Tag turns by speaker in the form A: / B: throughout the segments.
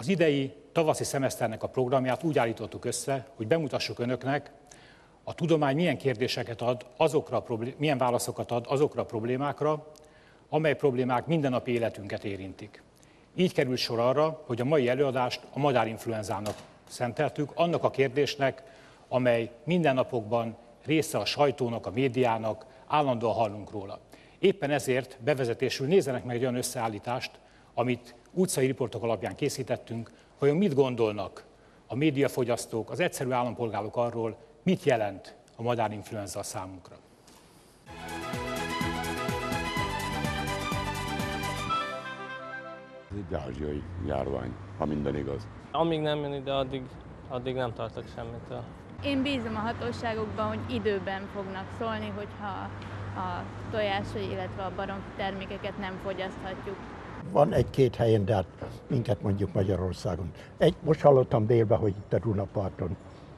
A: Az idei tavaszi szemeszternek a programját úgy állítottuk össze, hogy bemutassuk önöknek, a tudomány milyen kérdéseket ad, milyen válaszokat ad azokra a problémákra, amely problémák mindennapi életünket érintik. Így került sor arra, hogy a mai előadást a madárinfluenzának szenteltük, annak a kérdésnek, amely mindennapokban része a sajtónak, a médiának, állandóan hallunk róla. Éppen ezért bevezetésül nézzenek meg egy olyan összeállítást, amit utcai riportok alapján készítettünk, hogy mit gondolnak a médiafogyasztók, az egyszerű állampolgárok arról, mit jelent a madárinfluenza a számunkra.
B: Ez egy ázsiai járvány, ha minden igaz.
C: Amíg nem jön ide, addig nem tartok semmitől.
D: Én bízom a hatóságokban, hogy időben fognak szólni, hogyha a tojás, illetve a baromfi termékeket nem fogyaszthatjuk.
E: Van egy-két helyen, de hát minket mondjuk Magyarországon. Most hallottam délben, hogy itt a Dunaparton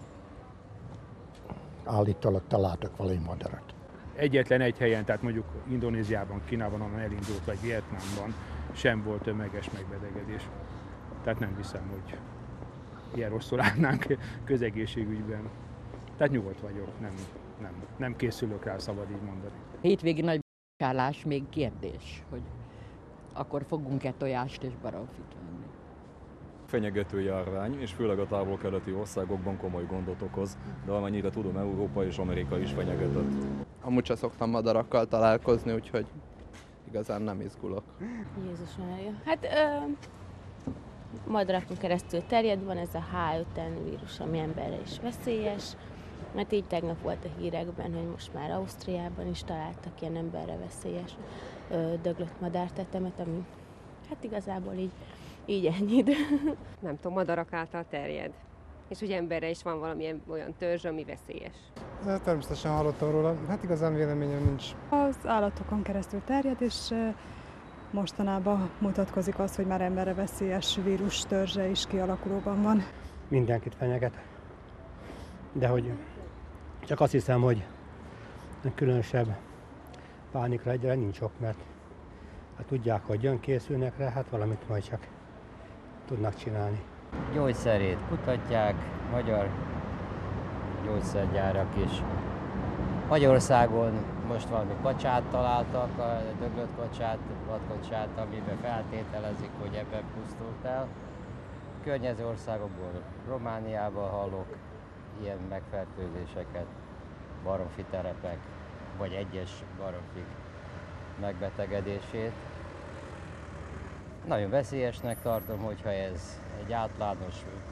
E: állítólag találtak valami madarat.
F: Egyetlen egy helyen, tehát mondjuk Indonéziában, Kínában, ahol elindult, vagy Vietnámban sem volt tömeges megbetegedés. Tehát nem hiszem, hogy ilyen rosszul állnánk közegészségügyben. Tehát nyugodt vagyok, nem készülök rá, szabad így mondani.
G: Hétvégi nagy állás még kérdés, hogy akkor fogunk-e tojást és baromfit venni.
H: Fenyegető járvány, és főleg a távol-keleti országokban komoly gondot okoz, de amennyire tudom, Európa és Amerika is fenyegetett.
I: Amúgy sem szoktam madarakkal találkozni, úgyhogy igazán nem izgulok.
J: Jézus Mária. Hát madarakon keresztül terjed, van ez a H5N vírus, ami emberre is veszélyes. Mert így tegnap volt a hírekben, hogy most már Ausztriában is találtak ilyen emberre veszélyes döglött madártetemet, ami hát igazából így ennyit.
K: Nem tudom, madarak által terjed. És hogy emberre is van valamilyen olyan törzs, ami veszélyes.
L: Természetesen hallottam róla, hát igazán véleményem nincs.
M: Az állatokon keresztül terjed, és mostanában mutatkozik az, hogy már emberre veszélyes vírus törzse is kialakulóban van.
N: Mindenkit fenyeget, de hogy csak azt hiszem, hogy különösebb pánikra egyre nincs ok, mert hát tudják, hogy jön, készülnek rá, hát valamit majd csak tudnak csinálni.
O: Gyógyszerét kutatják, magyar gyógyszergyárak is. Magyarországon most valami kacsát találtak, a döglött kacsát, vadkacsát, amiben feltételezik, hogy ebben pusztult el. Környező országokból, Romániában hallok ilyen megfertőzéseket, baromfi terepek, vagy egyes baromfik megbetegedését. Nagyon veszélyesnek tartom, hogyha ez egy általános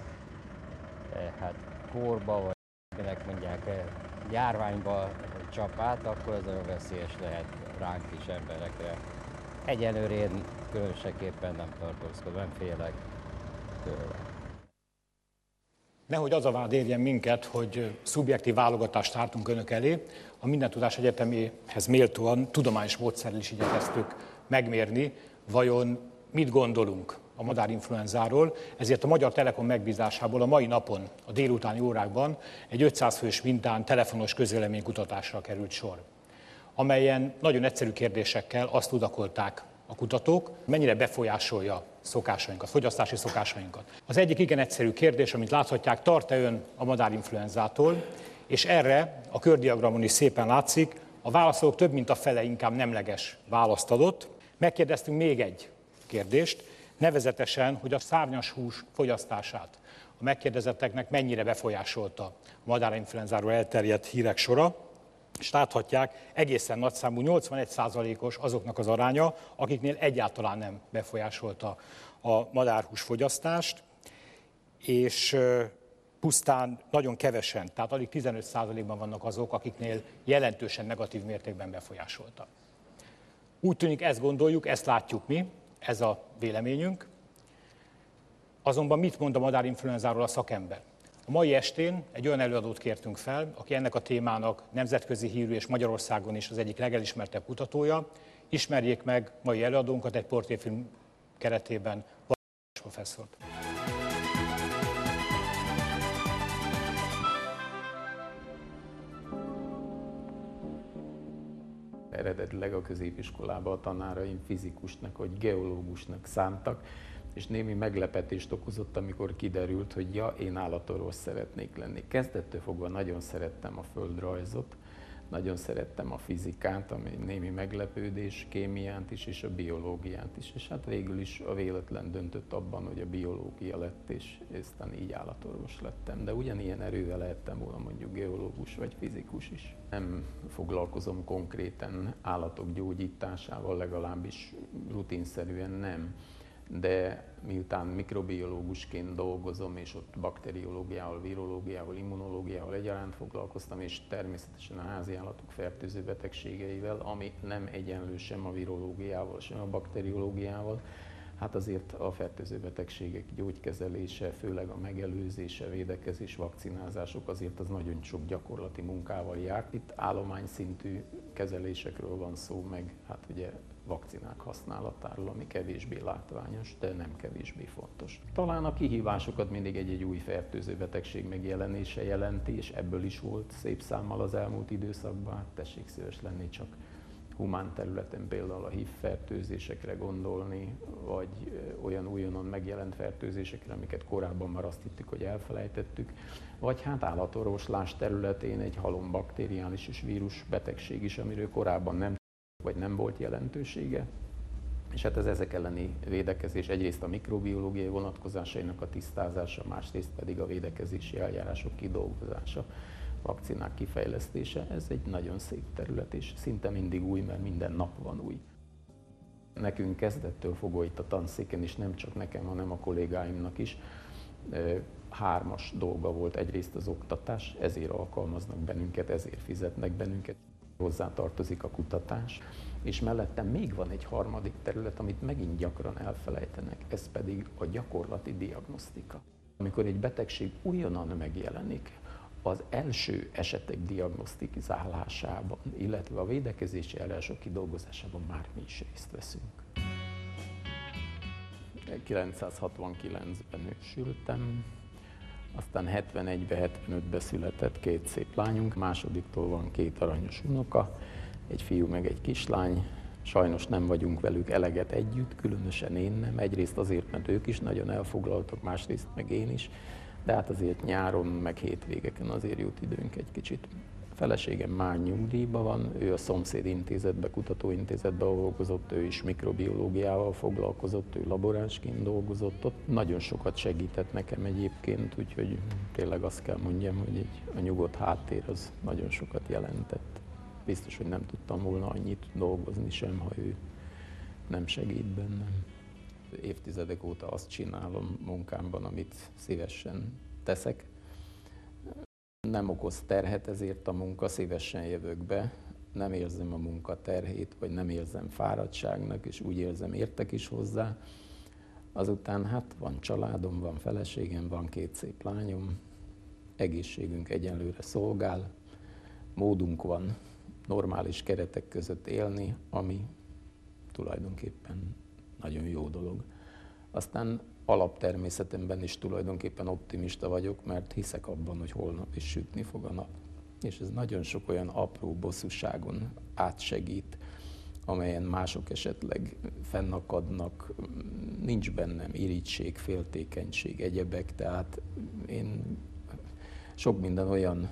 O: kórba, vagy minek mondják, járványba csap át, akkor ez nagyon veszélyes lehet ránk is, emberekre. Egyelőre én különösképpen nem tartózkodom, nem félek tőle.
A: Nehogy az a vád érjen minket, hogy szubjektív válogatást tártunk önök elé, a Mindentudás Egyeteméhez méltóan tudományos módszerrel is igyekeztük megmérni, vajon mit gondolunk a madárinfluenzáról, ezért a Magyar Telekom megbízásából a mai napon, a délutáni órákban egy 500 fős mintán telefonos közvéleménykutatásra került sor, amelyen nagyon egyszerű kérdésekkel azt tudakolták a kutatók, mennyire befolyásolja szokásainkat, fogyasztási szokásainkat. Az egyik igen egyszerű kérdés, amit láthatják, tart-e ön a madárinfluenzától, és erre a kördiagramon is szépen látszik, a válaszolók több mint a fele inkább nemleges választ adott. Megkérdeztünk még egy kérdést, nevezetesen, hogy a szárnyas hús fogyasztását a megkérdezetteknek mennyire befolyásolta a madárinfluenzáról elterjedt hírek sora, és láthatják, egészen nagyszámú 81%-os azoknak az aránya, akiknél egyáltalán nem befolyásolta a madárhús fogyasztást, és pusztán nagyon kevesen, tehát alig 15%-ban vannak azok, akiknél jelentősen negatív mértékben befolyásolta. Úgy tűnik, ezt gondoljuk, ezt látjuk mi, ez a véleményünk. Azonban mit mond a madárinfluenzáról a szakember? A mai estén egy olyan előadót kértünk fel, aki ennek a témának nemzetközi hírű és Magyarországon is az egyik legelismertebb kutatója. Ismerjék meg mai előadónkat egy portréfilm keretében, Varázs professzort.
P: Eredetileg a középiskolában a tanáraim fizikusnak vagy geológusnak szántak, és némi meglepetést okozott, amikor kiderült, hogy ja, én állatorvos szeretnék lenni. Kezdettől fogva nagyon szerettem a földrajzot, nagyon szerettem a fizikát, ami némi meglepődés, kémiát is, és a biológiát is. És hát végül is a véletlen döntött abban, hogy a biológia lett, és aztán így állatorvos lettem. De ugyanilyen erővel lehettem volna mondjuk geológus vagy fizikus is. Nem foglalkozom konkrétan állatok gyógyításával, legalábbis rutinszerűen nem. De miután mikrobiológusként dolgozom, és ott bakteriológiával, virológiával, immunológiával egyaránt foglalkoztam, és természetesen a háziállatok fertőző betegségeivel, ami nem egyenlő sem a virológiával, sem a bakteriológiával, hát azért a fertőző betegségek gyógykezelése, főleg a megelőzése, védekezés, vakcinázások azért az nagyon sok gyakorlati munkával jár. Itt állományszintű kezelésekről van szó, meg hát ugye vakcinák használatáról, ami kevésbé látványos, de nem kevésbé fontos. Talán a kihívásokat mindig egy új fertőző betegség megjelenése jelenti, és ebből is volt szép számmal az elmúlt időszakban. Hát tessék szíves lenni csak humán területen például a HIV fertőzésekre gondolni, vagy olyan újonnan megjelent fertőzésekre, amiket korábban már azt hittük, hogy elfelejtettük, vagy hát állatorvoslás területén egy halombakteriális és vírus betegség is, amiről korábban nem vagy nem volt jelentősége. És hát ez ezek elleni védekezés egyrészt a mikrobiológiai vonatkozásainak a tisztázása, másrészt pedig a védekezési eljárások kidolgozása, vakcinák kifejlesztése. Ez egy nagyon szép terület, és szinte mindig új, mert minden nap van új. Nekünk kezdettől fogva itt a tanszéken is, nem csak nekem, hanem a kollégáimnak is, hármas dolga volt. Egyrészt az oktatás, ezért alkalmaznak bennünket, ezért fizetnek bennünket. Hozzá tartozik a kutatás, és mellettem még van egy harmadik terület, amit megint gyakran elfelejtenek, ez pedig a gyakorlati diagnosztika. Amikor egy betegség újonnan megjelenik, az első esetek diagnosztizálásában, illetve a védekezési eljárások kidolgozásában már mi is részt veszünk. 1969-ben nősültem, aztán 71-ben, 75-ben született két szép lányunk, másodiktól van két aranyos unoka, egy fiú meg egy kislány. Sajnos nem vagyunk velük eleget együtt, különösen én nem. Egyrészt azért, mert ők is nagyon elfoglaltak, másrészt meg én is, de hát azért nyáron, meg hétvégeken azért jut időnk egy kicsit. A feleségem már nyugdíjban van, ő a szomszéd intézetben, kutatóintézetben dolgozott, ő is mikrobiológiával foglalkozott, ő laboránsként dolgozott ott. Nagyon sokat segített nekem egyébként, úgyhogy tényleg azt kell mondjam, hogy a nyugodt háttér az nagyon sokat jelentett. Biztos, hogy nem tudtam volna annyit dolgozni sem, ha ő nem segít bennem. Évtizedek óta azt csinálom munkámban, amit szívesen teszek. Nem okoz terhet ezért a munka, szívesen jövök be, nem érzem a munka terhét, vagy nem érzem fáradtságnak, és úgy érzem, értek is hozzá. Azután hát van családom, van feleségem, van két szép lányom, egészségünk egyenlőre szolgál, módunk van normális keretek között élni, ami tulajdonképpen nagyon jó dolog. Aztán alaptermészetemben is tulajdonképpen optimista vagyok, mert hiszek abban, hogy holnap is sütni fog a nap. És ez nagyon sok olyan apró bosszúságon átsegít, amelyen mások esetleg fennakadnak, nincs bennem irigység, féltékenység, egyebek, tehát én sok minden olyan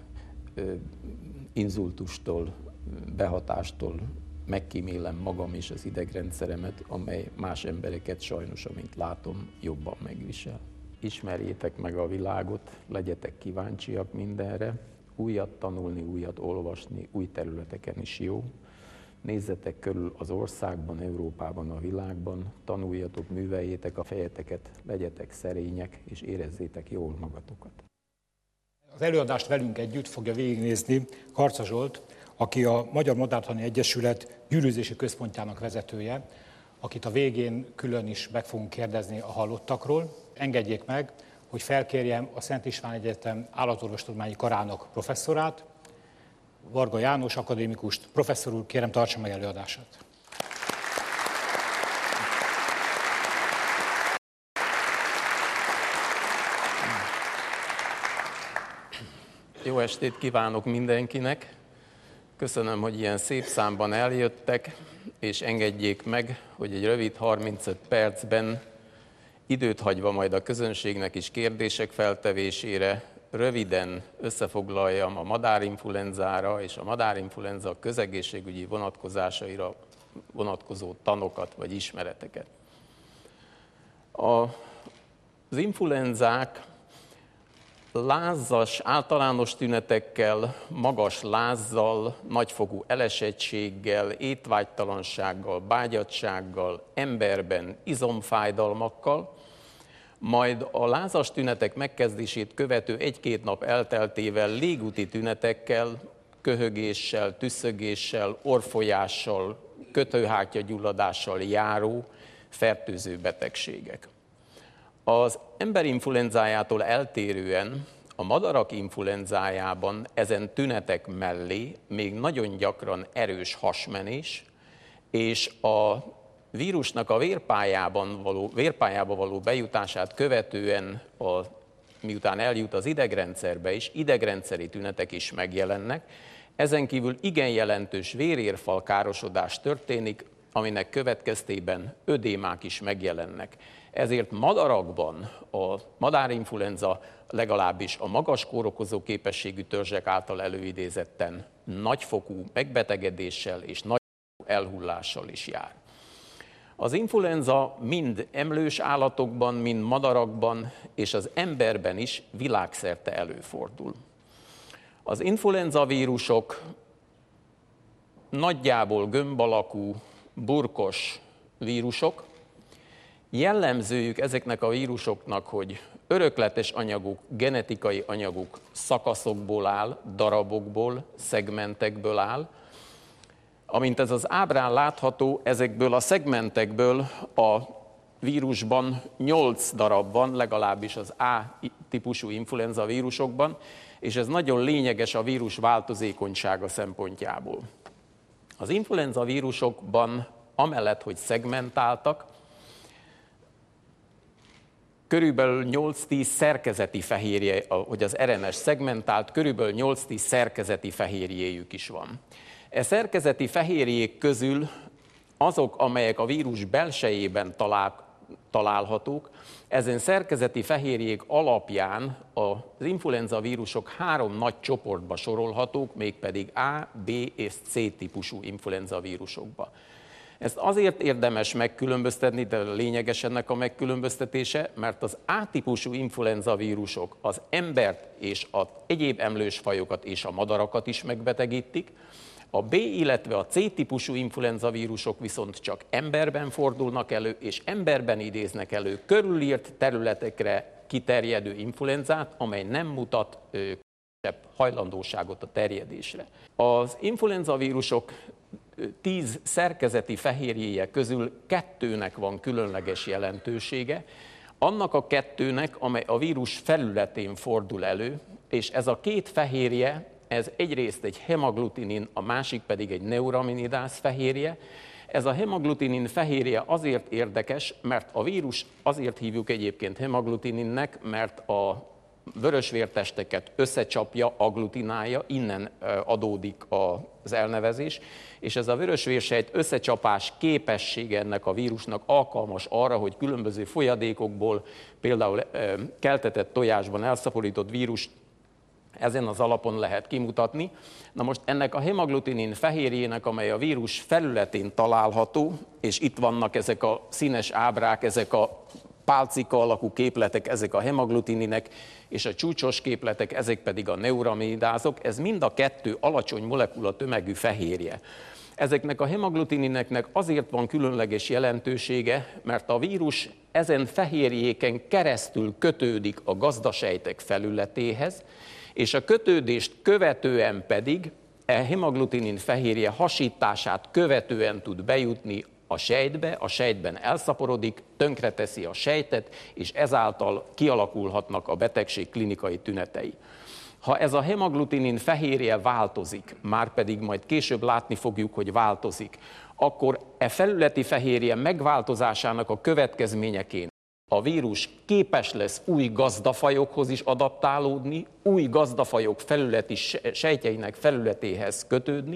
P: inzultustól, behatástól megkímélem magam és az idegrendszeremet, amely más embereket sajnos, amint látom, jobban megvisel. Ismerjétek meg a világot, legyetek kíváncsiak mindenre, újat tanulni, újat olvasni, új területeken is jó. Nézzetek körül az országban, Európában, a világban, tanuljatok, műveljétek a fejeteket, legyetek szerények és érezzétek jól magatokat.
A: Az előadást velünk együtt fogja végignézni Karca Zsolt, aki a Magyar Madártani Egyesület gyűrűzési központjának vezetője, akit a végén külön is meg fogunk kérdezni a hallottakról. Engedjék meg, hogy felkérjem a Szent István Egyetem állatorvostudományi karának professzorát, Varga János akadémikust. Professzor úr, kérem, tartsa meg előadását.
P: Jó estét kívánok mindenkinek! Köszönöm, hogy ilyen szép számban eljöttek, és engedjék meg, hogy egy rövid 35 percben időt hagyva majd a közönségnek is kérdések feltevésére, röviden összefoglaljam a madárinfluenzára és a madárinfluenza közegészségügyi vonatkozásaira vonatkozó tanokat vagy ismereteket. Az influenzák lázzas, általános tünetekkel, magas lázzal, nagyfokú elesettséggel, étvágytalansággal, bágyadtsággal, emberben izomfájdalmakkal, majd a lázas tünetek megkezdését követő 1-2 nap elteltével légúti tünetekkel, köhögéssel, tüsszögéssel, orrfolyással, kötőhártyagyulladással járó fertőző betegségek. Az ember influenzájától eltérően a madarak influenzájában ezen tünetek mellé még nagyon gyakran erős hasmenés, és a vírusnak a vérpályába való bejutását követően, miután eljut az idegrendszerbe is, idegrendszeri tünetek is megjelennek. Ezen kívül igen jelentős vérérfal károsodás történik, aminek következtében ödémák is megjelennek. Ezért madarakban a madárinfluenza legalábbis a magas kórokozó képességű törzsek által előidézetten nagyfokú megbetegedéssel és nagyfokú elhullással is jár. Az influenza mind emlős állatokban, mind madarakban és az emberben is világszerte előfordul. Az influenza vírusok nagyjából gömb alakú, burkos vírusok. Jellemzőjük ezeknek a vírusoknak, hogy örökletes anyaguk, genetikai anyaguk szakaszokból áll, darabokból, szegmentekből áll. Amint ez az ábrán látható, ezekből a szegmentekből a vírusban 8 darab van, legalábbis az A-típusú influenza vírusokban, és ez nagyon lényeges a vírus változékonysága szempontjából. Az influenza vírusokban amellett, hogy szegmentáltak, körülbelül 8-10 szerkezeti fehérje, hogy az RNS szegmentált, körülbelül 8-10 szerkezeti fehérjéjük is van. E szerkezeti fehérjék közül azok, amelyek a vírus belsejében találhatók, ezen szerkezeti fehérjék alapján az influenza vírusok 3 nagy csoportba sorolhatók, mégpedig A, B és C típusú influenza vírusokba. Ezt azért érdemes megkülönböztetni, de lényeges ennek a megkülönböztetése, mert az A-típusú influenza vírusok az embert és az egyéb emlős fajokat és a madarakat is megbetegítik, a B, illetve a C-típusú influenza vírusok viszont csak emberben fordulnak elő, és emberben idéznek elő körülírt területekre kiterjedő influenzát, amely nem mutat hajlandóságot a terjedésre. Az influenza vírusok 10 szerkezeti fehérjéje közül 2-nek van különleges jelentősége, annak a 2-nek, amely a vírus felületén fordul elő, és ez a 2 fehérje, ez egyrészt egy hemaglutinin, a másik pedig egy neuraminidase fehérje. Ez a hemaglutinin fehérje azért érdekes, mert a vírus, azért hívjuk egyébként hemaglutininnek, mert a vörösvértesteket összecsapja, agglutinálja, innen adódik az elnevezés, és ez a vörösvérsejt összecsapás képessége ennek a vírusnak alkalmas arra, hogy különböző folyadékokból, például keltetett tojásban elszaporított vírust ezen az alapon lehet kimutatni. Na most ennek a hemaglutinin fehérjének, amely a vírus felületén található, és itt vannak ezek a színes ábrák, ezek a pálcika alakú képletek, ezek a hemaglutininek, és a csúcsos képletek, ezek pedig a neuraminidázok, ez mind a 2 alacsony molekula tömegű fehérje. Ezeknek a hemaglutinineknek azért van különleges jelentősége, mert a vírus ezen fehérjéken keresztül kötődik a gazdasejtek felületéhez, és a kötődést követően pedig a hemaglutinin fehérje hasítását követően tud bejutni a sejtbe, a sejtben elszaporodik, tönkreteszi a sejtet, és ezáltal kialakulhatnak a betegség klinikai tünetei. Ha ez a hemaglutinin fehérje változik, márpedig majd később látni fogjuk, hogy változik, akkor e felületi fehérje megváltozásának a következményeként a vírus képes lesz új gazdafajokhoz is adaptálódni, új gazdafajok felületi sejtjeinek felületéhez kötődni,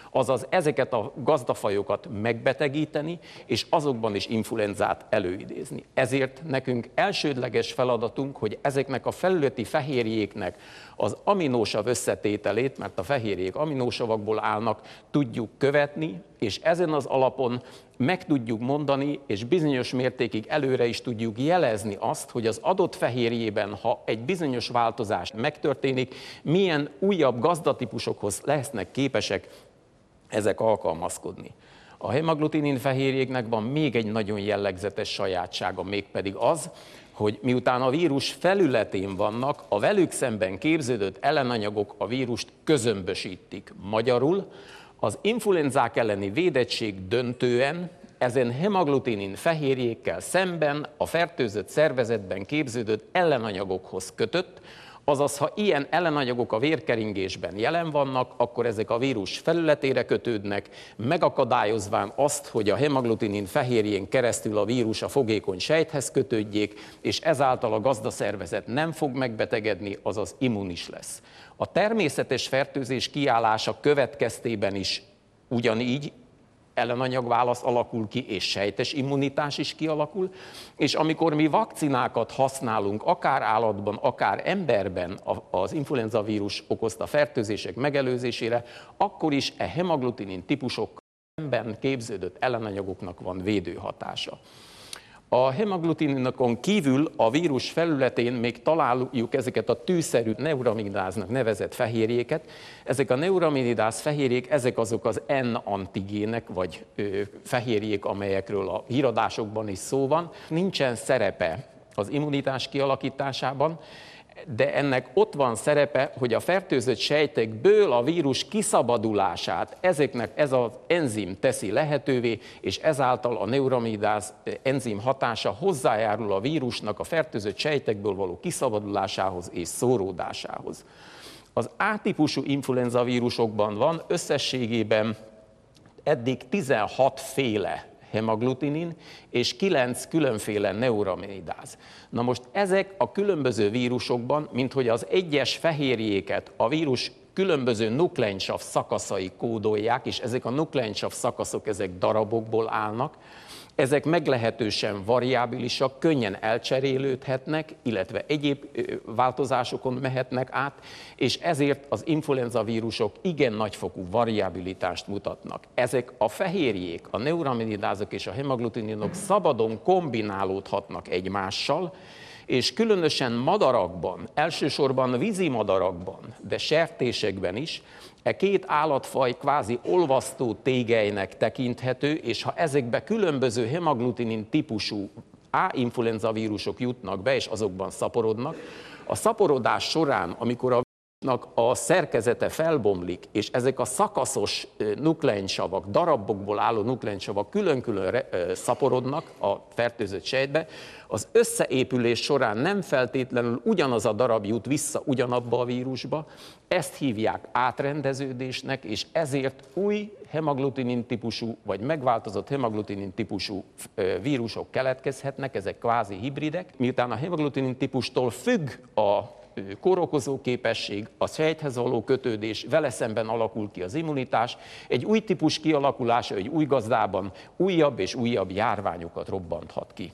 P: azaz ezeket a gazdafajokat megbetegíteni, és azokban is influenzát előidézni. Ezért nekünk elsődleges feladatunk, hogy ezeknek a felületi fehérjéknek az aminósav összetételét, mert a fehérjék aminósavakból állnak, tudjuk követni, és ezen az alapon meg tudjuk mondani, és bizonyos mértékig előre is tudjuk jelezni azt, hogy az adott fehérjében, ha egy bizonyos változás megtörténik, milyen újabb gazdatípusokhoz lesznek képesek ezek alkalmazkodni. A hemaglutinin fehérjéknek van még egy nagyon jellegzetes sajátsága, mégpedig az, hogy miután a vírus felületén vannak, a velük szemben képződött ellenanyagok a vírust közömbösítik. Magyarul az influenzák elleni védettség döntően ezen hemaglutinin fehérjékkel szemben a fertőzött szervezetben képződött ellenanyagokhoz kötött, azaz ha ilyen ellenanyagok a vérkeringésben jelen vannak, akkor ezek a vírus felületére kötődnek, megakadályozván azt, hogy a hemaglutinin fehérjén keresztül a vírus a fogékony sejthez kötődjék, és ezáltal a gazdaszervezet nem fog megbetegedni, azaz immunis lesz. A természetes fertőzés kiállása következtében is ugyanígy ellenanyagválasz alakul ki, és sejtes immunitás is kialakul, és amikor mi vakcinákat használunk, akár állatban, akár emberben az influenza vírus okozta fertőzések megelőzésére, akkor is a hemaglutinin típusokkal szemben képződött ellenanyagoknak van védőhatása. A hemagglutininokon kívül a vírus felületén még találjuk ezeket a tűszerű neuraminidáznak nevezett fehérjéket. Ezek a neuraminidáz fehérjék, ezek azok az N-antigének, vagy fehérjék, amelyekről a híradásokban is szó van. Nincsen szerepe az immunitás kialakításában, de ennek ott van szerepe, hogy a fertőzött sejtekből a vírus kiszabadulását ez az enzim teszi lehetővé, és ezáltal a neuraminidáz enzim hatása hozzájárul a vírusnak a fertőzött sejtekből való kiszabadulásához és szóródásához. Az A-típusú influenza vírusokban van összességében eddig 16 féle hemaglutinin és 9 különféle neuraminidáz. Na most ezek a különböző vírusokban, minthogy az egyes fehérjéket a vírus különböző nukleinsav szakaszai kódolják, és ezek a nukleinsav szakaszok ezek darabokból állnak, ezek meglehetősen variábilisak, könnyen elcserélődhetnek, illetve egyéb változásokon mehetnek át, és ezért az influenza vírusok igen nagyfokú variabilitást mutatnak. Ezek a fehérjék, a neuraminidázok és a hemagglutininok szabadon kombinálódhatnak egymással, és különösen madarakban, elsősorban vízimadarakban, de sertésekben is, e két állatfaj kvázi olvasztó tégelynek tekinthető, és ha ezekbe különböző hemaglutinin típusú A-influenza vírusok jutnak be, és azokban szaporodnak, a szaporodás során, amikor a vírusnak a szerkezete felbomlik, és ezek a szakaszos nukleinsavak, darabokból álló nukleinsavak külön-külön szaporodnak a fertőzött sejtbe, az összeépülés során nem feltétlenül ugyanaz a darab jut vissza ugyanabba a vírusba, ezt hívják átrendeződésnek, és ezért új hemaglutinin típusú, vagy megváltozott hemaglutinin típusú vírusok keletkezhetnek, ezek kvázi hibridek. Miután a hemaglutinin típustól függ a kórokozó képesség, a sejthez való kötődés, vele szemben alakul ki az immunitás, egy új típus kialakulása, egy új gazdában újabb és újabb járványokat robbanthat ki.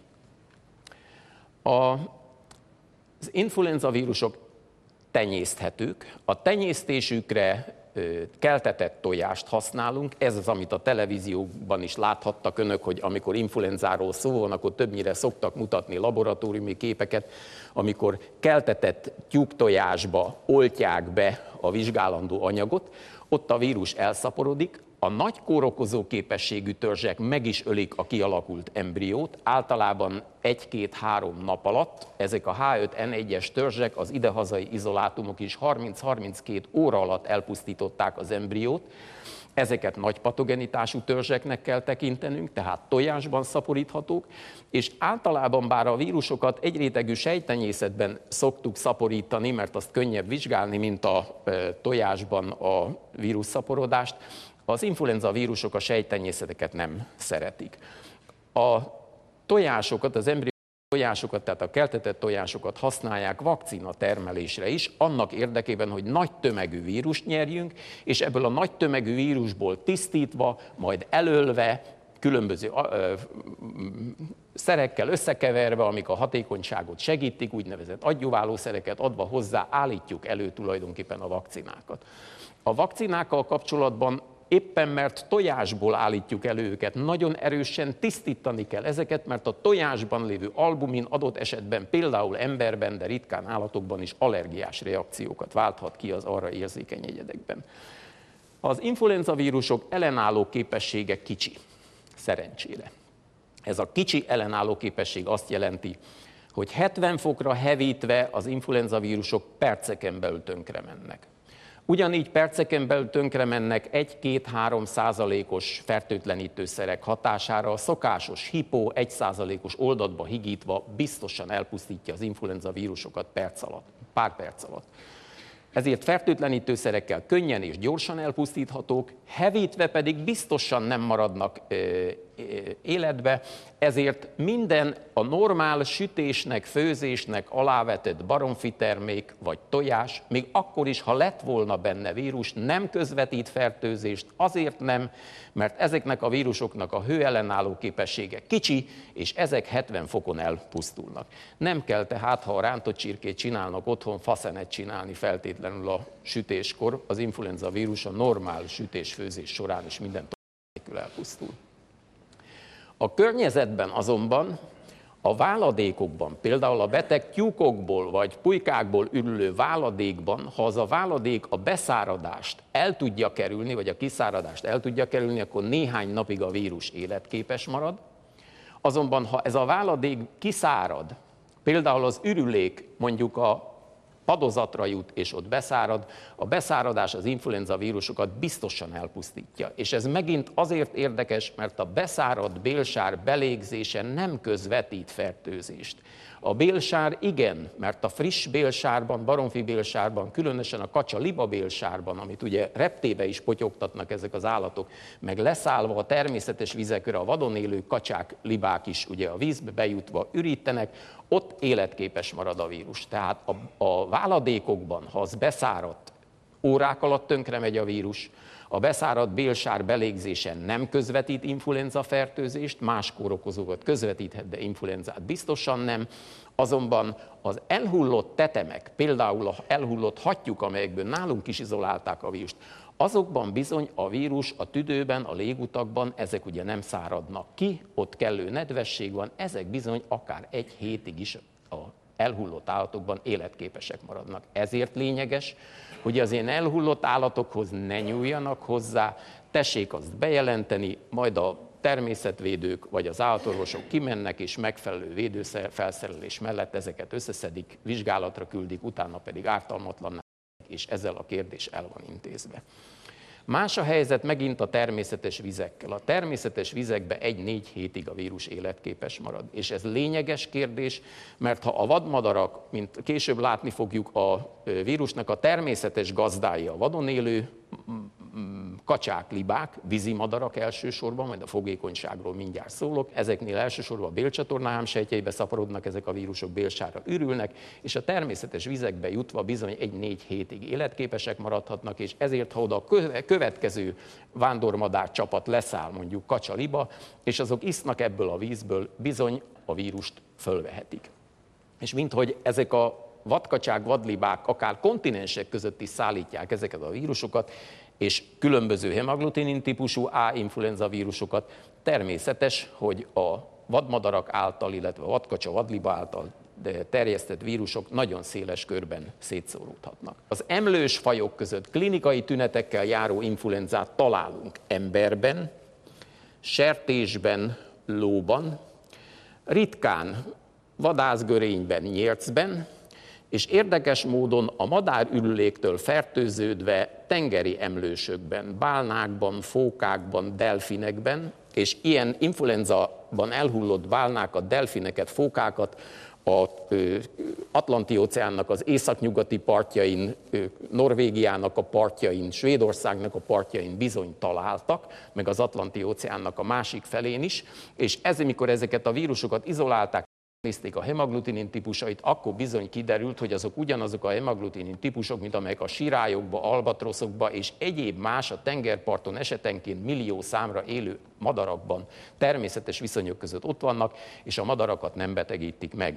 P: Az influenza vírusok tenyészthetők, a tenyésztésükre keltetett tojást használunk, ez az, amit a televízióban is láthattak önök, hogy amikor influenzáról szó van, akkor többnyire szoktak mutatni laboratóriumi képeket, amikor keltetett tyúktojásba oltják be a vizsgálandó anyagot, ott a vírus elszaporodik, a nagy kórokozó képességű törzsek meg is ölik a kialakult embriót, általában 1-2-3 nap alatt. Ezek a H5N1-es törzsek, az idehazai izolátumok is 30-32 óra alatt elpusztították az embriót. Ezeket nagy patogenitású törzseknek kell tekintenünk, tehát tojásban szaporíthatók, és általában bár a vírusokat egyrétegű sejttenyészetben szoktuk szaporítani, mert azt könnyebb vizsgálni, mint a tojásban a vírusszaporodást, az influenza vírusok a sejttenyészeteket nem szeretik. A tojásokat, az embrió tojásokat, tehát a keltetett tojásokat használják vakcina termelésre is, annak érdekében, hogy nagy tömegű vírust nyerjünk, és ebből a nagy tömegű vírusból tisztítva, majd elölve, különböző szerekkel összekeverve, amik a hatékonyságot segítik, úgynevezett adjuválószereket adva hozzá, állítjuk elő tulajdonképpen a vakcinákat. A vakcinákkal kapcsolatban éppen mert tojásból állítjuk elő őket, nagyon erősen tisztítani kell ezeket, mert a tojásban lévő albumin adott esetben például emberben, de ritkán állatokban is allergiás reakciókat válthat ki az arra érzékeny egyedekben. Az influenza vírusok ellenálló képessége kicsi, szerencsére. Ez a kicsi ellenálló képesség azt jelenti, hogy 70 fokra hevítve az influenza vírusok perceken belül tönkre mennek. Ugyanígy perceken belül tönkre mennek 1-2-3% fertőtlenítőszerek hatására a szokásos hipó 1%-os oldatba higítva biztosan elpusztítja az influenza vírusokat pár perc alatt. Ezért fertőtlenítőszerekkel könnyen és gyorsan elpusztíthatók, hevítve pedig biztosan nem maradnak életbe, ezért minden a normál sütésnek, főzésnek alávetett baromfitermék vagy tojás, még akkor is, ha lett volna benne vírus, nem közvetít fertőzést, azért nem, mert ezeknek a vírusoknak a hőellenálló képessége kicsi, és ezek 70 fokon elpusztulnak. Nem kell tehát, ha a rántott csirkét csinálnak otthon, faszenet csinálni feltétlenül a sütéskor, az influenza vírus a normál sütés-főzés során is minden nélkül elpusztul. A környezetben azonban, a váladékokban, például a beteg tyúkokból vagy pulykákból ürülő váladékban, ha az a váladék a beszáradást el tudja kerülni, vagy a kiszáradást el tudja kerülni, akkor néhány napig a vírus életképes marad. Azonban, ha ez a váladék kiszárad, például az ürülék mondjuk a padozatra jut, és ott beszárad, a beszáradás az influenza vírusokat biztosan elpusztítja. És ez megint azért érdekes, mert a beszáradt bélsár belégzése nem közvetít fertőzést. A bélsár igen, mert a friss bélsárban, baromfi bélsárban, különösen a kacsa-liba bélsárban, amit ugye reptébe is potyogtatnak ezek az állatok, meg leszállva a természetes vizekre a vadon élő kacsák, libák is ugye a vízbe bejutva ürítenek, ott életképes marad a vírus. Tehát a váladékokban, ha az beszáradt, órák alatt tönkre megy a vírus, a beszáradt bélsár belégzése nem közvetít influenza fertőzést, más kórokozókat közvetíthet, de influenzát biztosan nem. Azonban az elhullott tetemek, például az elhullott hattyúk, amelyekből nálunk is izolálták a vírust, azokban bizony a vírus a tüdőben, a légutakban, ezek ugye nem száradnak ki, ott kellő nedvesség van, ezek bizony akár egy hétig is a elhullott állatokban életképesek maradnak. Ezért lényeges, hogy az ilyen elhullott állatokhoz ne nyúljanak hozzá, tessék azt bejelenteni, majd a természetvédők vagy az állatorvosok kimennek, és megfelelő védőfelszerelés mellett ezeket összeszedik, vizsgálatra küldik, utána pedig ártalmatlanná, és ezzel a kérdés el van intézve. Más a helyzet megint a természetes vizekkel. A természetes vizekben 1-4 hétig a vírus életképes marad. És ez lényeges kérdés, mert ha a vadmadarak, mint később látni fogjuk, a vírusnak a természetes gazdái, a vadon élő kacsák, libák, vízimadarak elsősorban, majd a fogékonyságról mindjárt szólok, ezeknél elsősorban a bélcsatornahám sejtjeibe szaporodnak ezek a vírusok, bélsárra ürülnek, és a természetes vizekbe jutva bizony 1-4 hétig életképesek maradhatnak, és ezért, ha oda a következő vándormadár csapat leszáll, mondjuk kacsa-liba, és azok isznak ebből a vízből, bizony a vírust fölvehetik. És minthogy ezek a vadkacsák, vadlibák akár kontinensek között is szállítják ezeket a vírusokat, és különböző hemaglutinin típusú A-influenza vírusokat, természetes, hogy a vadmadarak által, illetve a vadkacsa, vadliba által terjesztett vírusok nagyon széles körben szétszóródhatnak. Az emlős fajok között klinikai tünetekkel járó influenzát találunk emberben, sertésben, lóban, ritkán vadászgörényben, nyércben, és érdekes módon a madárürüléktől fertőződve tengeri emlősökben, bálnákban, fókákban, delfinekben, és ilyen influenzaban elhullott bálnákat, delfineket, fókákat az Atlanti-óceánnak az északnyugati partjain, Norvégiának a partjain, Svédországnak a partjain bizony találtak, meg az Atlanti-óceánnak a másik felén is, és mikor ezeket a vírusokat izolálták, Nézték a hemaglutinin típusait, akkor bizony kiderült, hogy azok ugyanazok a hemaglutinin típusok, mint amelyek a sirályokba, albatroszokba és egyéb más a tengerparton esetenként millió számra élő madarakban természetes viszonyok között ott vannak, és a madarakat nem betegítik meg.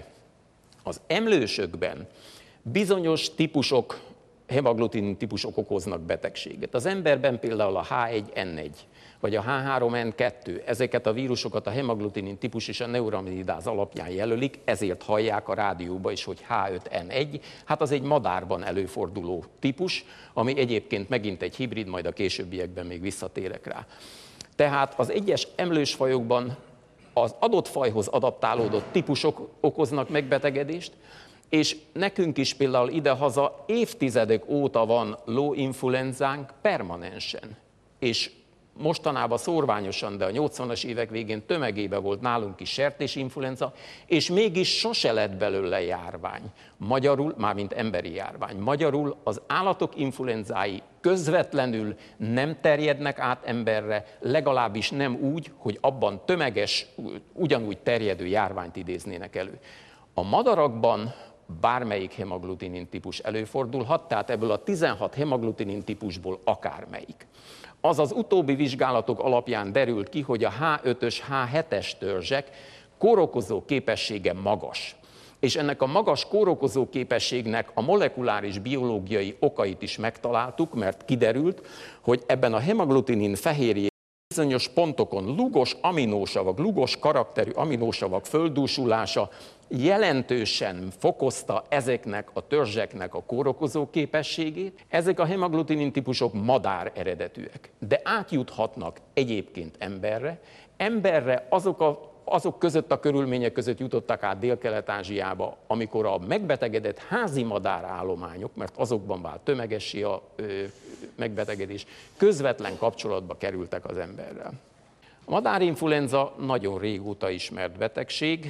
P: Az emlősökben bizonyos típusok, hemaglutinin típusok okoznak betegséget. Az emberben például a H1N1 vagy a H3N2, ezeket a vírusokat a hemaglutinin típus és a neuramididáz alapján jelölik, ezért hallják a rádióba is, hogy H5N1, hát az egy madárban előforduló típus, ami egyébként megint egy hibrid, majd a későbbiekben még visszatérek rá. Tehát az egyes emlősfajokban az adott fajhoz adaptálódott típusok okoznak megbetegedést, és nekünk is például idehaza évtizedek óta van lóinfluenzánk permanensen, és mostanában szórványosan, de a 80-as évek végén tömegébe volt nálunk is sertésinfluenza, és mégis sose lett belőle járvány. Magyarul, mármint emberi járvány. Magyarul az állatok influenzái közvetlenül nem terjednek át emberre, legalábbis nem úgy, hogy abban tömeges, ugyanúgy terjedő járványt idéznének elő. A madarakban bármelyik hemaglutinin típus előfordulhat, tehát ebből a 16 hemaglutinin típusból akármelyik. Az az utóbbi vizsgálatok alapján derült ki, hogy a H5-ös, H7-es törzsek kórokozó képessége magas. És ennek a magas kórokozó képességnek a molekuláris biológiai okait is megtaláltuk, mert kiderült, hogy ebben a hemaglutinin fehérjé bizonyos pontokon lugos aminósavak, lugos karakterű aminósavak földúsulása jelentősen fokozta ezeknek a törzseknek a kórokozó képességét. Ezek a hemaglutinin típusok madár eredetűek, de átjuthatnak egyébként emberre. Emberre azok között a körülmények között jutottak át Dél-Kelet-Ázsiába, amikor a megbetegedett házi madárállományok, mert azokban vált tömegessé a megbetegedés, közvetlen kapcsolatba kerültek az emberrel. A madárinfluenza nagyon régóta ismert betegség,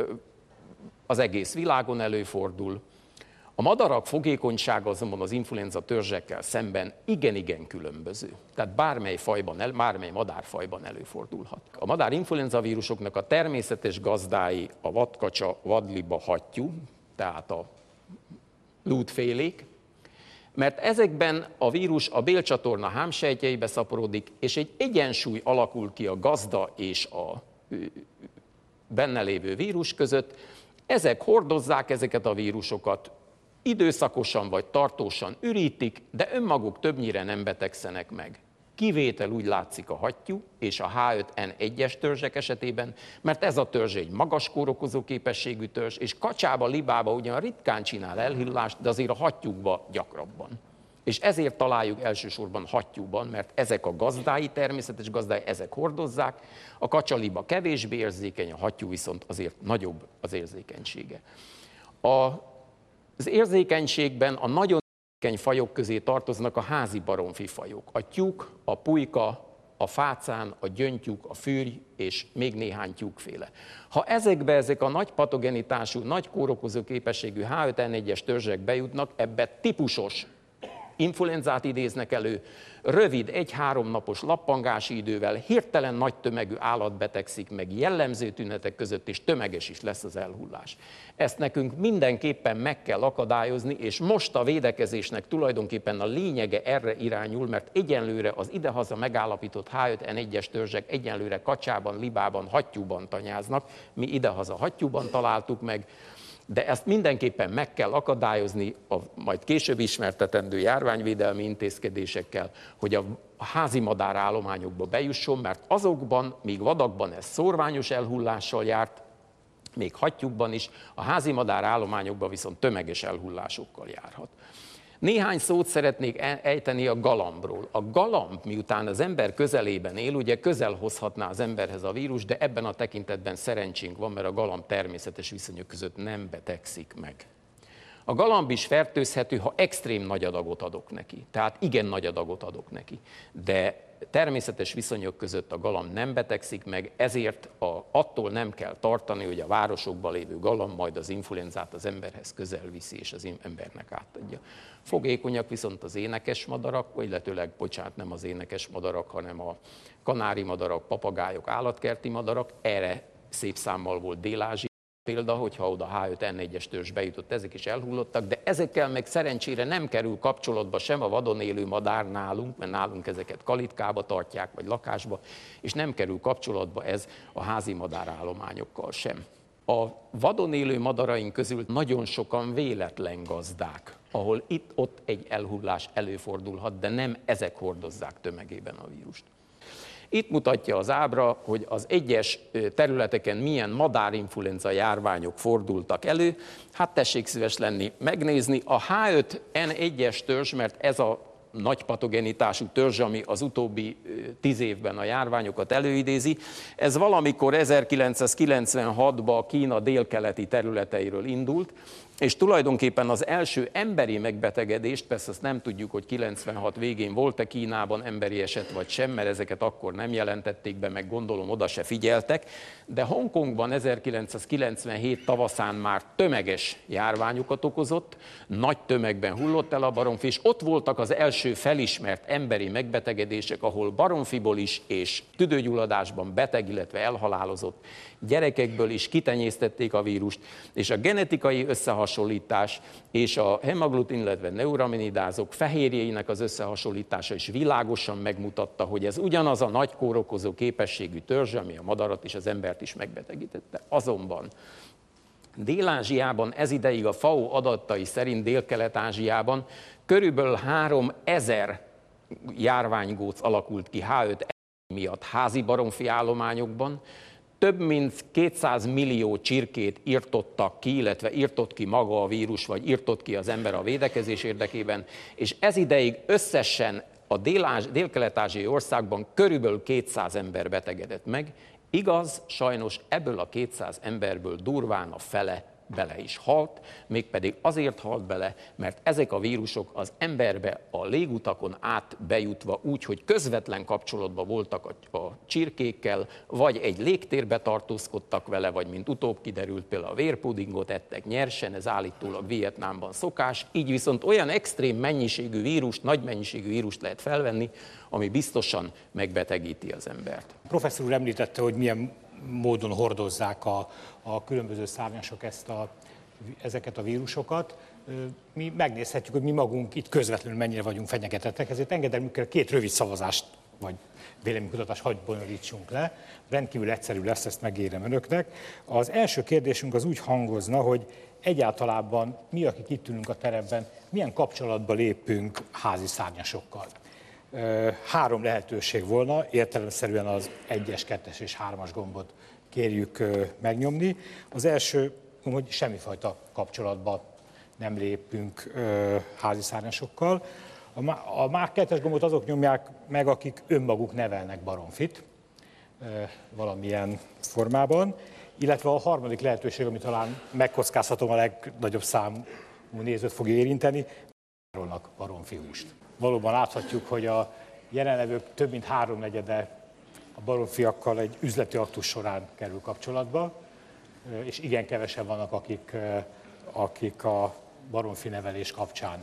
P: az egész világon előfordul. A madarak fogékonysága azonban az influenza törzsekkel szemben igen-igen különböző. Tehát bármely madárfajban előfordulhat. A madárinfluenza vírusoknak a természetes gazdái a vadkacsa, vadliba, hattyú, tehát a lúdfélék, mert ezekben a vírus a bélcsatorna hámsejtjeibe szaporodik, és egy egyensúly alakul ki a gazda és a benne lévő vírus között. Ezek hordozzák ezeket a vírusokat, időszakosan vagy tartósan ürítik, de önmaguk többnyire nem betegszenek meg. Kivétel úgy látszik a hattyú és a H5N1-es törzsek esetében, mert ez a törzs egy magas kórokozó képességű törzs, és kacsába, libába ugyan ritkán csinál elhillást, de azért a hattyúkba gyakrabban. És ezért találjuk elsősorban hattyúban, mert ezek a gazdái, természetes gazdái, ezek hordozzák, a kacsaliba kevésbé érzékeny, a hattyú viszont azért nagyobb az érzékenysége. Az érzékenységben a nagyon érzékeny fajok közé tartoznak a házi baromfi fajok. A tyúk, a pulyka, a fácán, a gyöngytyúk, a fűrj és még néhány tyúkféle. Ha ezek a nagy patogenitású, nagy kórokozó képességű H5N1-es törzsek bejutnak, ebbe típusos influenzát idéznek elő, rövid, 1-3 napos lappangási idővel, hirtelen nagy tömegű állat betegszik meg, jellemző tünetek között is tömeges is lesz az elhullás. Ezt nekünk mindenképpen meg kell akadályozni, és most a védekezésnek tulajdonképpen a lényege erre irányul, mert egyenlőre az idehaza megállapított H5N1-es törzsek egyenlőre kacsában, libában, hattyúban tanyáznak, mi idehaza hattyúban találtuk meg, de ezt mindenképpen meg kell akadályozni a majd később ismertetendő járványvédelmi intézkedésekkel, hogy a házi madárállományokba bejusson, mert azokban, még vadakban ez szórványos elhullással járt, még hattyúkban is, a házi madárállományokban viszont tömeges elhullásokkal járhat. Néhány szót szeretnék ejteni a galambról. A galamb, miután az ember közelében él, ugye közel hozhatná az emberhez a vírus, de ebben a tekintetben szerencsénk van, mert a galamb természetes viszonyok között nem betegszik meg. A galamb is fertőzhető, ha extrém nagy adagot adok neki, tehát igen nagy adagot adok neki, de természetes viszonyok között a galamb nem betegszik meg, ezért attól nem kell tartani, hogy a városokban lévő galamb majd az influenzát az emberhez közel viszi, és az embernek átadja. Fogékonyak viszont az énekes madarak, illetőleg, nem az énekes madarak, hanem a kanári madarak, papagájok, állatkerti madarak, erre szép számmal volt Dél-Ázsia. Példa, hogyha oda H5N1-es törzs bejutott, ezek is elhullottak, de ezekkel meg szerencsére nem kerül kapcsolatba sem a vadon élő madár nálunk, mert nálunk ezeket kalitkába tartják, vagy lakásba, és nem kerül kapcsolatba ez a házi madárállományokkal sem. A vadon élő madaraink közül nagyon sokan véletlen gazdák, ahol itt-ott egy elhullás előfordulhat, de nem ezek hordozzák tömegében a vírust. Itt mutatja az ábra, hogy az egyes területeken milyen madárinfluenza járványok fordultak elő. Hát tessék szíves lenni megnézni. A H5N1-es törzs, mert ez a nagy patogenitású törzs, ami az utóbbi 10 évben a járványokat előidézi. Ez valamikor 1996-ban Kína délkeleti területeiről indult, és tulajdonképpen az első emberi megbetegedést, persze azt nem tudjuk, hogy 96 végén volt-e Kínában emberi eset vagy sem, mert ezeket akkor nem jelentették be, meg gondolom oda se figyeltek, de Hongkongban 1997 tavaszán már tömeges járványokat okozott, nagy tömegben hullott el a baromfi, és ott voltak az első felismert emberi megbetegedések, ahol baromfiból is és tüdőgyulladásban beteg, illetve elhalálozott gyerekekből is kitenyésztették a vírust, és a genetikai összehasonlítás és a hemaglutin, illetve neuraminidázok fehérjéinek az összehasonlítása is világosan megmutatta, hogy ez ugyanaz a nagy kórokozó képességű törzs, ami a madarat és az embert is megbetegítette. Azonban Dél-Ázsiában ez ideig a FAO adatai szerint Dél-Kelet-Ázsiában körülbelül 3000 járványgóc alakult ki H5N1 miatt házi baromfi állományokban, több mint 200 millió csirkét írtottak ki, illetve írtott ki maga a vírus, vagy írtott ki az ember a védekezés érdekében, és ez ideig összesen a dél-kelet-ázsiai országban körülbelül 200 ember betegedett meg. Igaz, sajnos ebből a 200 emberből durván a fele bele is halt, mégpedig azért halt bele, mert ezek a vírusok az emberbe a légutakon át bejutva úgy, hogy közvetlen kapcsolatban voltak a csirkékkel, vagy egy légtérbe tartózkodtak vele, vagy mint utóbb kiderült, például a vérpudingot ettek nyersen, ez állítólag Vietnámban szokás, így viszont olyan extrém mennyiségű vírust, nagy mennyiségű vírust lehet felvenni, ami biztosan megbetegíti az embert.
A: A professzor úr említette, hogy milyen módon hordozzák a különböző szárnyasok ezeket a vírusokat. Mi megnézhetjük, hogy mi magunk itt közvetlenül mennyire vagyunk fenyegetettek, ezért engedelmükkel 2 rövid szavazást vagy véleménykutatást hadd bonyolítsunk le. Rendkívül egyszerű lesz, ezt megérem önöknek. Az első kérdésünk az úgy hangozna, hogy egyáltalában mi, akik itt ülünk a teremben, milyen kapcsolatba lépünk házi szárnyasokkal. 3 lehetőség volna, értelemszerűen az 1-es, 2-es és 3-as gombot kérjük megnyomni. Az első, hogy semmifajta kapcsolatba nem lépünk házi szárnyasokkal. A 2-es gombot azok nyomják meg, akik önmaguk nevelnek baromfit valamilyen formában, illetve a harmadik lehetőség, ami talán megkockáztatom a legnagyobb számú nézőt fogja érinteni, vásárolnak baromfihúst. Valóban láthatjuk, hogy a jelenlevők több mint 3/4 a baromfiakkal egy üzleti aktus során kerül kapcsolatba, és igen kevesen vannak, akik a baromfi nevelés kapcsán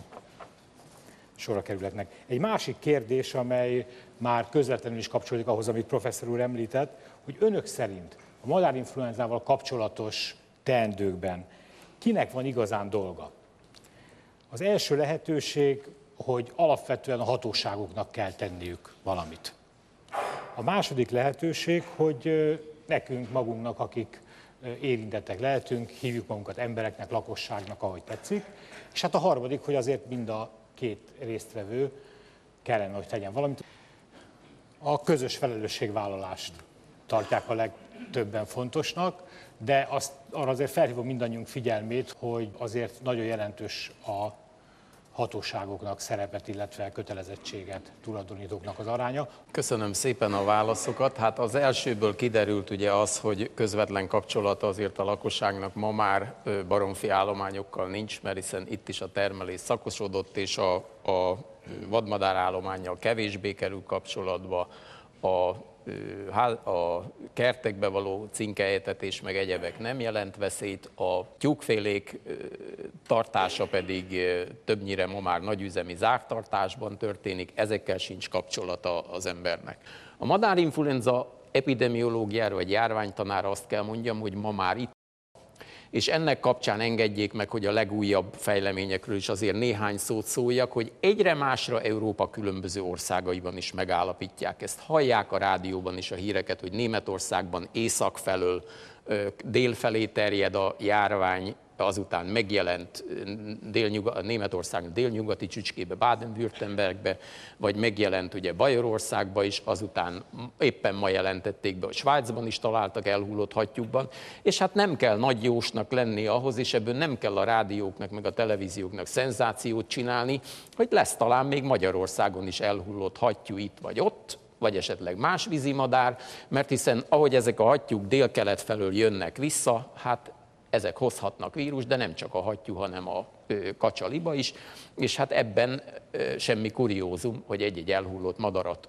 A: sorra kerülhetnek. Egy másik kérdés, amely már közvetlenül is kapcsolódik ahhoz, amit professzor úr említett, hogy önök szerint a madárinfluenzával kapcsolatos teendőkben kinek van igazán dolga? Az első lehetőség, hogy alapvetően a hatóságoknak kell tenniük valamit. A második lehetőség, hogy nekünk magunknak, akik érintettek lehetünk, hívjuk magunkat embereknek, lakosságnak, ahogy tetszik. És hát a harmadik, hogy azért mind a 2 résztvevő kellene, hogy tegyen valamit. A közös felelősségvállalást tartják a legtöbben fontosnak, de arra azért felhívom mindannyiunk figyelmét, hogy azért nagyon jelentős a hatóságoknak szerepet, illetve kötelezettséget tulajdonítóknak az aránya.
P: Köszönöm szépen a válaszokat. Hát az elsőből kiderült ugye az, hogy közvetlen kapcsolata azért a lakosságnak ma már baromfi állományokkal nincs, mert hiszen itt is a termelés szakosodott, és a vadmadár állománnyal kevésbé kerül kapcsolatba, a kertekbe való cinkeljetetés meg egyebek nem jelent veszélyt, a tyúkfélék tartása pedig többnyire ma már nagyüzemi zártartásban történik, ezekkel sincs kapcsolata az embernek. A madárinfluenza epidemiológiára vagy járványtanára azt kell mondjam, hogy ma már itt És ennek kapcsán engedjék meg, hogy a legújabb fejleményekről is azért néhány szót szóljak, hogy egyre másra Európa különböző országaiban is megállapítják. Ezt hallják a rádióban is a híreket, hogy Németországban észak felől, dél felé terjed a járvány, azután megjelent Németország délnyugati csücskébe, Baden-Württembergbe, vagy megjelent ugye Bajorországba is, azután éppen ma jelentették be, hogy Svájcban is találtak elhullott hattyúkban, és hát nem kell nagy jósnak lenni ahhoz, és ebből nem kell a rádióknak, meg a televízióknak szenzációt csinálni, hogy lesz talán még Magyarországon is elhullott hattyú itt vagy ott, vagy esetleg más vízimadár, mert hiszen ahogy ezek a hattyúk délkelet felől jönnek vissza, hát ezek hozhatnak vírus, de nem csak a hattyú, hanem a kacsaliba is, és hát ebben semmi kuriózum, hogy egy-egy elhullott madarat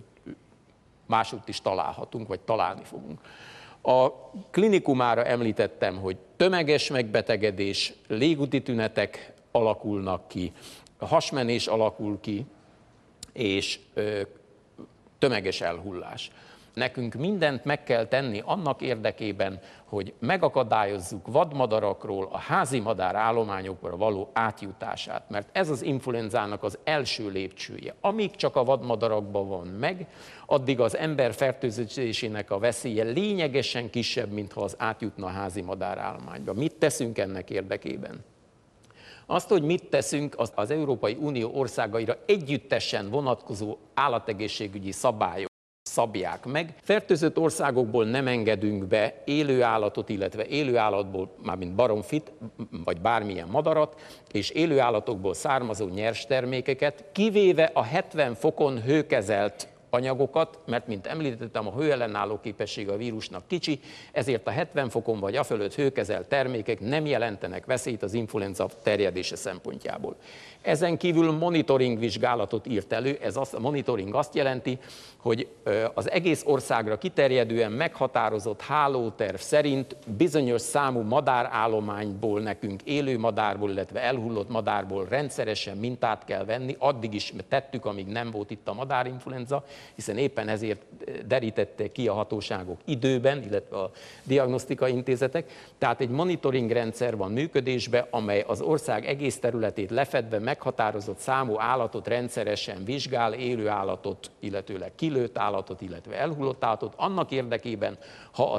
P: másutt is találhatunk, vagy találni fogunk. A klinikumára említettem, hogy tömeges megbetegedés, légúti tünetek alakulnak ki, hasmenés alakul ki, és tömeges elhullás. Nekünk mindent meg kell tenni annak érdekében, hogy megakadályozzuk vadmadarakról a házi madár állományokra való átjutását, mert ez az influenzának az első lépcsője. Amíg csak a vadmadarakban van meg, addig az ember fertőzésének a veszélye lényegesen kisebb, mint ha az átjutna a házi madár állományba. Mit teszünk ennek érdekében? Azt, hogy mit teszünk, az Európai Unió országaira együttesen vonatkozó állategészségügyi szabályok szabják meg. Fertőzött országokból nem engedünk be élő állatot, illetve élő állatból, mármint baromfit, vagy bármilyen madarat, és élő állatokból származó nyers termékeket, kivéve a 70 fokon hőkezelt anyagokat, mert mint említettem, a hőellenálló képessége a vírusnak kicsi, ezért a 70 fokon vagy afölött hőkezelt termékek nem jelentenek veszélyt az influenza terjedése szempontjából. Ezen kívül monitoring vizsgálatot írt elő, a monitoring azt jelenti, hogy az egész országra kiterjedően meghatározott hálóterv szerint bizonyos számú madárállományból nekünk élő madárból, illetve elhullott madárból rendszeresen mintát kell venni, addig is tettük, amíg nem volt itt a madárinfluenza, hiszen éppen ezért derítettek ki a hatóságok időben, illetve a diagnosztikai intézetek. Tehát egy monitoring rendszer van működésben, amely az ország egész területét lefedve meghatározott számú állatot rendszeresen vizsgál, élő állatot, illetőleg kilőtt állatot, illetve elhullott állatot, annak érdekében, ha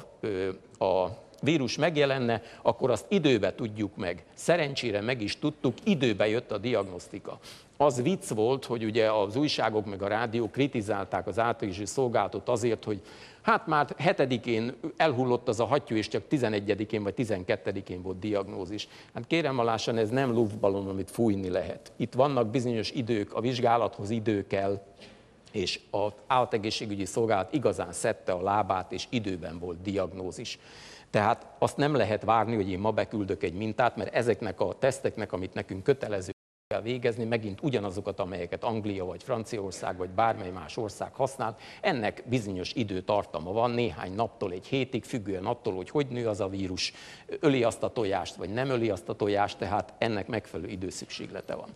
P: a vírus megjelenne, akkor azt időbe tudjuk meg. Szerencsére meg is tudtuk, időbe jött a diagnosztika. Az vicc volt, hogy ugye az újságok meg a rádió kritizálták az állategészségügyi szolgálatot azért, hogy hát már 7-én elhullott az a hattyú, és csak 11-én vagy 12-én volt diagnózis. Hát kérem alásan, ez nem luftballon, amit fújni lehet. Itt vannak bizonyos idők, a vizsgálathoz idő kell, és az állategészségügyi szolgálat igazán szedte a lábát, és időben volt diagnózis. Tehát azt nem lehet várni, hogy én ma beküldök egy mintát, mert ezeknek a teszteknek, amit nekünk kötelező kell végezni, megint ugyanazokat, amelyeket Anglia vagy Franciaország vagy bármely más ország használ, ennek bizonyos időtartama van, néhány naptól egy hétig, függően attól, hogy hogy nő az a vírus, öli azt a tojást, vagy nem öli azt a tojást, tehát ennek megfelelő időszükséglete van.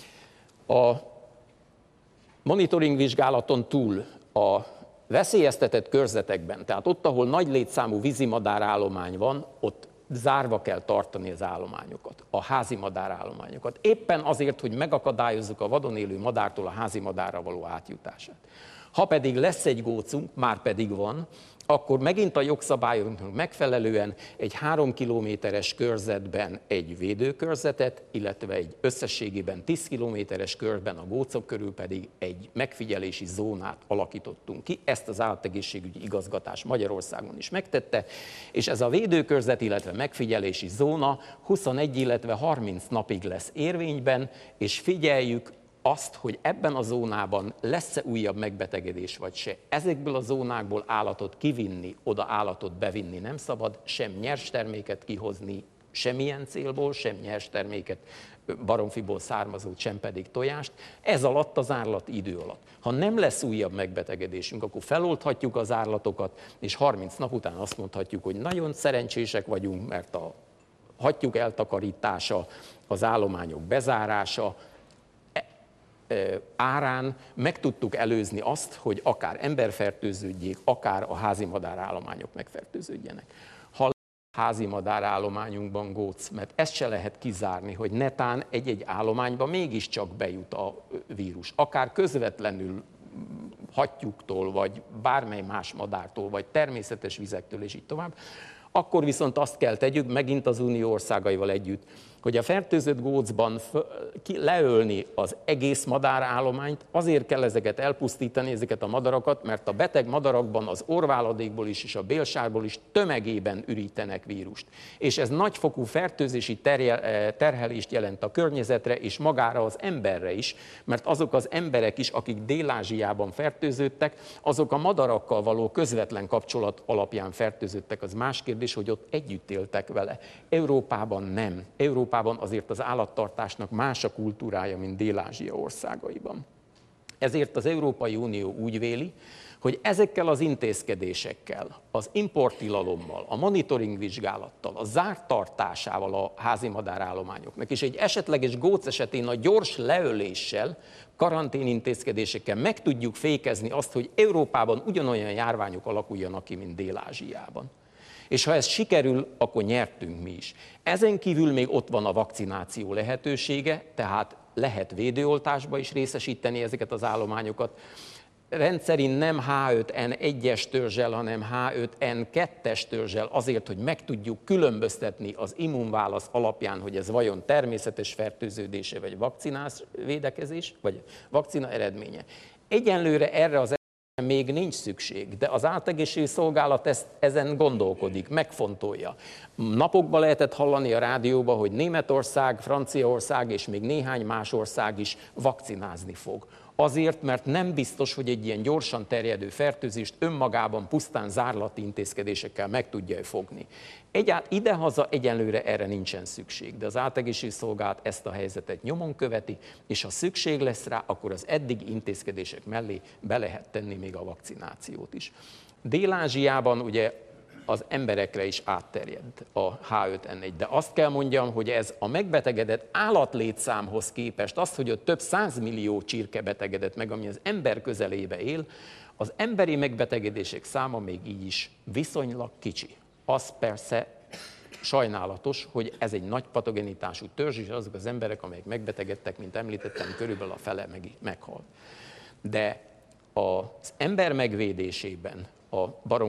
P: A monitoring vizsgálaton túl a veszélyeztetett körzetekben, tehát ott, ahol nagy létszámú vízimadárállomány van, ott zárva kell tartani az állományokat, a házi madárállományokat. Éppen azért, hogy megakadályozzuk a vadon élő madártól a házi madárra való átjutását. Ha pedig lesz egy gócunk, már pedig van, akkor megint a jogszabályoknak megfelelően egy 3 kilométeres körzetben egy védőkörzetet, illetve egy összességében 10 kilométeres körben a gócok körül pedig egy megfigyelési zónát alakítottunk ki. Ezt az állategészségügyi igazgatás Magyarországon is megtette, és ez a védőkörzet, illetve megfigyelési zóna 21, illetve 30 napig lesz érvényben, és figyeljük azt, hogy ebben a zónában lesz-e újabb megbetegedés vagy se. Ezekből a zónákból állatot kivinni, oda állatot bevinni nem szabad, sem nyers terméket kihozni, semmilyen célból, sem nyers terméket, baromfiból származót, sem pedig tojást. Ez alatt az árlati idő alatt. Ha nem lesz újabb megbetegedésünk, akkor feloldhatjuk az árlatokat, és 30 nap után azt mondhatjuk, hogy nagyon szerencsések vagyunk, mert a hattyúk eltakarítása, az állományok bezárása árán meg tudtuk előzni azt, hogy akár ember fertőződjék, akár a házi madárállományok megfertőződjenek. Ha házi madárállományunkban góc, mert ezt se lehet kizárni, hogy netán egy-egy állományba mégiscsak bejut a vírus. Akár közvetlenül hattyúktól, vagy bármely más madártól, vagy természetes vizektől, és így tovább. Akkor viszont azt kell tegyük, megint az Unió országaival együtt, hogy a fertőzött gócban leölni az egész madárállományt, azért kell ezeket elpusztítani, ezeket a madarakat, mert a beteg madarakban az orrváladékból is és a bélsárból is tömegében ürítenek vírust. És ez nagyfokú fertőzési terhelést jelent a környezetre és magára az emberre is, mert azok az emberek is, akik Dél-Ázsiában fertőzöttek, azok a madarakkal való közvetlen kapcsolat alapján fertőzöttek. Az más kérdés, hogy ott együtt éltek vele. Európában nem. Európában azért az állattartásnak más a kultúrája, mint Dél-Ázsia országaiban. Ezért az Európai Unió úgy véli, hogy ezekkel az intézkedésekkel, az importtilalommal, a monitoring vizsgálattal, a zárt tartásával a házi madárállományoknak, és egy esetleges góc esetén a gyors leöléssel, karanténintézkedésekkel meg tudjuk fékezni azt, hogy Európában ugyanolyan járványok alakuljanak ki, mint Dél-Ázsiában. És ha ez sikerül, akkor nyertünk mi is. Ezen kívül még ott van a vakcináció lehetősége, tehát lehet védőoltásba is részesíteni ezeket az állományokat. Rendszerint nem H5N1-es törzsel, hanem H5N2-es törzsel azért, hogy meg tudjuk különböztetni az immunválasz alapján, hogy ez vajon természetes fertőződése, vagy vakcinás védekezés, vagy vakcina eredménye. Egyenlőre erre az még nincs szükség, de az Állategészségügyi Szolgálat ezen gondolkodik, megfontolja. Napokban lehetett hallani a rádióban, hogy Németország, Franciaország és még néhány más ország is vakcinázni fog. Azért, mert nem biztos, hogy egy ilyen gyorsan terjedő fertőzést önmagában pusztán zárlati intézkedésekkel meg tudja fogni. Idehaza egyenlőre erre nincsen szükség, de az Állategészségügyi Szolgálat ezt a helyzetet nyomon követi, és ha szükség lesz rá, akkor az eddigi intézkedések mellé be lehet tenni még a vakcinációt is. Dél-Ázsiában ugye az emberekre is átterjed a H5N1, de azt kell mondjam, hogy ez a megbetegedett állatlétszámhoz képest, az, hogy ott több 100 millió csirke betegedett meg, ami az ember közelébe él, az emberi megbetegedések száma még így is viszonylag kicsi. Az persze sajnálatos, hogy ez egy nagy patogenitású törzs, és azok az emberek, amelyek megbetegedtek, mint említettem, körülbelül a fele meghal. De az ember megvédésében a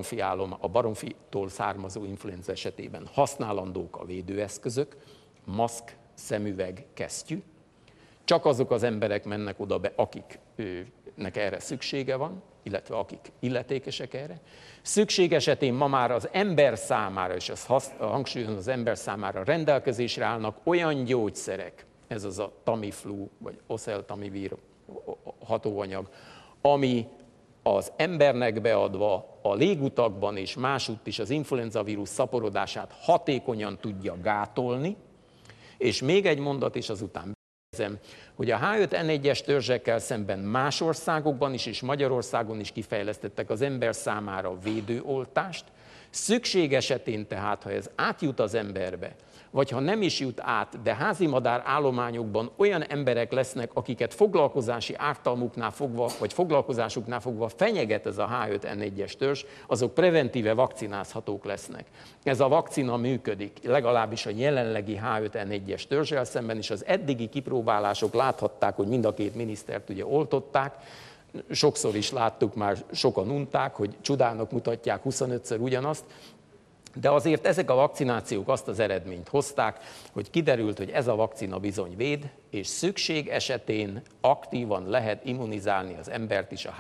P: baromfitól származó influenza esetében használandók a védőeszközök, maszk, szemüveg, kesztyű. Csak azok az emberek mennek oda be, akiknek erre szüksége van, illetve akik illetékesek erre. Szükség esetén ma már az ember számára, és ezt hangsúlyozom, az ember számára rendelkezésre állnak olyan gyógyszerek, ez az a Tamiflu, vagy oseltamivir hatóanyag, ami az embernek beadva a légutakban és másutt is az influenza vírus szaporodását hatékonyan tudja gátolni, és még egy mondat, és azután befejezem, hogy a H5N1-es törzsekkel szemben más országokban is és Magyarországon is kifejlesztettek az ember számára védőoltást. Szükség esetén tehát, ha ez átjut az emberbe, vagy ha nem is jut át, de házimadár állományokban olyan emberek lesznek, akiket foglalkozási ártalmuknál fogva, vagy foglalkozásuknál fogva fenyeget ez a H5N1-es törzs, azok preventíve vakcinázhatók lesznek. Ez a vakcina működik, legalábbis a jelenlegi H5N1-es törzssel szemben, és az eddigi kipróbálások láthatták, hogy mind a két minisztert ugye oltották. Sokszor is láttuk, már sokan unták, hogy csodának mutatják 25-ször ugyanazt, de azért ezek a vakcinációk azt az eredményt hozták, hogy kiderült, hogy ez a vakcina bizony véd, és szükség esetén aktívan lehet immunizálni az embert is a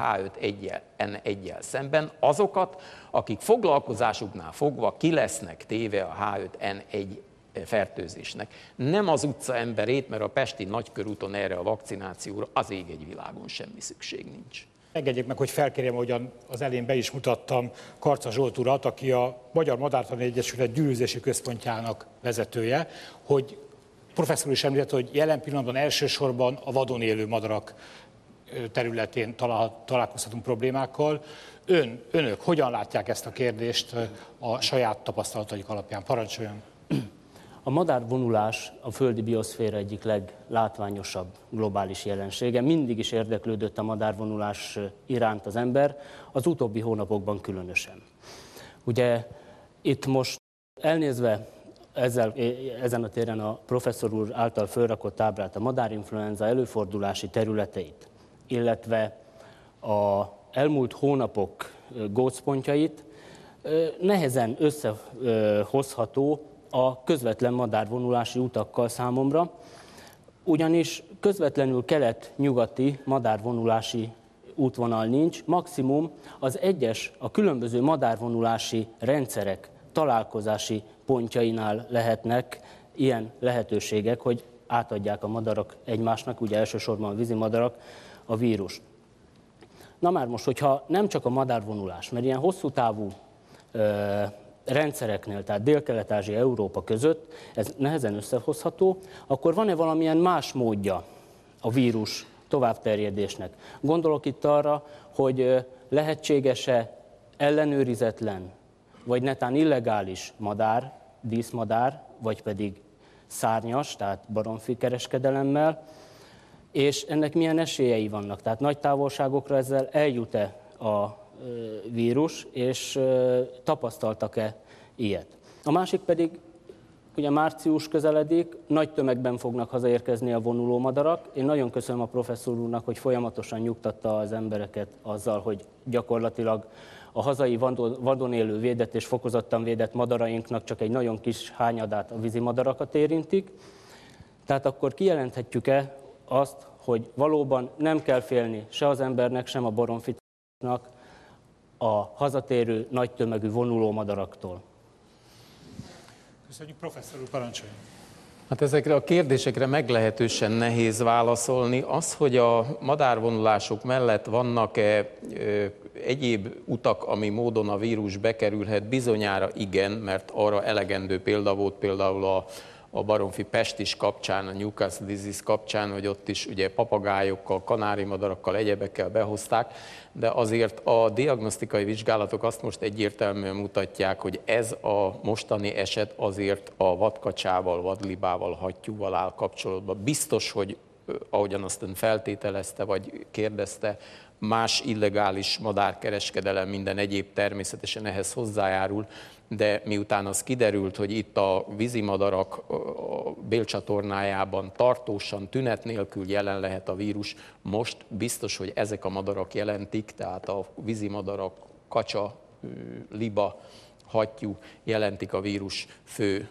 P: H5N1-jel szemben, azokat, akik foglalkozásuknál fogva ki lesznek téve a H5N1 fertőzésnek. Nem az utca emberét, mert a pesti nagykörúton erre a vakcinációra az ég egy világon semmi szükség nincs.
A: Engedjék meg, hogy felkérjem, ahogyan az elején be is mutattam, Karca Zsolt urat, aki a Magyar Madártani Egyesület gyűlözési központjának vezetője, hogy professzor is említett, hogy jelen pillanatban elsősorban a vadon élő madarak területén találkozhatunk problémákkal. Önök hogyan látják ezt a kérdést a saját tapasztalataik alapján? Parancsoljon!
Q: A madárvonulás a földi bioszféra egyik leglátványosabb globális jelensége. Mindig is érdeklődött a madárvonulás iránt az ember, az utóbbi hónapokban különösen. Ugye itt most Elnézve ezen a téren a professzor úr által fölrakott ábrát, a madárinfluenza előfordulási területeit, illetve a elmúlt hónapok gócpontjait, nehezen összehozható a közvetlen madárvonulási utakkal számomra, ugyanis közvetlenül kelet-nyugati madárvonulási útvonal nincs, maximum a különböző madárvonulási rendszerek találkozási pontjainál lehetnek ilyen lehetőségek, hogy átadják a madarak egymásnak, ugye elsősorban a vízimadarak, a vírust. Na már most, hogyha nem csak a madárvonulás, mert ilyen hosszú távú rendszereknél, tehát Dél-Kelet-Ázsia, Európa között ez nehezen összehozható, akkor van-e valamilyen más módja a vírus továbbterjedésnek? Gondolok itt arra, hogy lehetséges-e ellenőrizetlen, vagy netán illegális madár, díszmadár, vagy pedig szárnyas, tehát baromfi kereskedelemmel, és ennek milyen esélyei vannak? Tehát nagy távolságokra ezzel eljut-e a vírus, és tapasztaltak-e ilyet? A másik pedig, ugye március közeledik, nagy tömegben fognak hazaérkezni a vonuló madarak. Én nagyon köszönöm a professzor úrnak, hogy folyamatosan nyugtatta az embereket azzal, hogy gyakorlatilag a hazai vadon élő védett és fokozottan védett madarainknak csak egy nagyon kis hányadát, a vízimadarakat érintik. Tehát akkor kijelenthetjük-e azt, hogy valóban nem kell félni se az embernek, sem a baromfinak a hazatérő nagy tömegű vonuló madaraktól?
A: Köszönjük, professzor úr, parancsoljon!
P: Hát ezekre a kérdésekre meglehetősen nehéz válaszolni. Az, hogy a madárvonulások mellett vannak-e egyéb utak, ami módon a vírus bekerülhet, bizonyára igen, mert arra elegendő példa volt például a baromfi pestis kapcsán, a Newcastle disease kapcsán, hogy ott is ugye papagájokkal, kanárimadarakkal, egyebekkel behozták, de azért a diagnosztikai vizsgálatok azt most egyértelműen mutatják, hogy ez a mostani eset azért a vadkacsával, vadlibával, hattyúval áll kapcsolatban. Biztos, hogy ahogyan azt ön feltételezte, vagy kérdezte, más illegális madárkereskedelem, minden egyéb természetesen ehhez hozzájárul, de miután az kiderült, hogy itt a vízimadarak a bélcsatornájában tartósan, tünet nélkül jelen lehet a vírus, most biztos, hogy ezek a madarak jelentik, tehát a vízimadarak, kacsa, liba, hattyú jelentik a vírus fő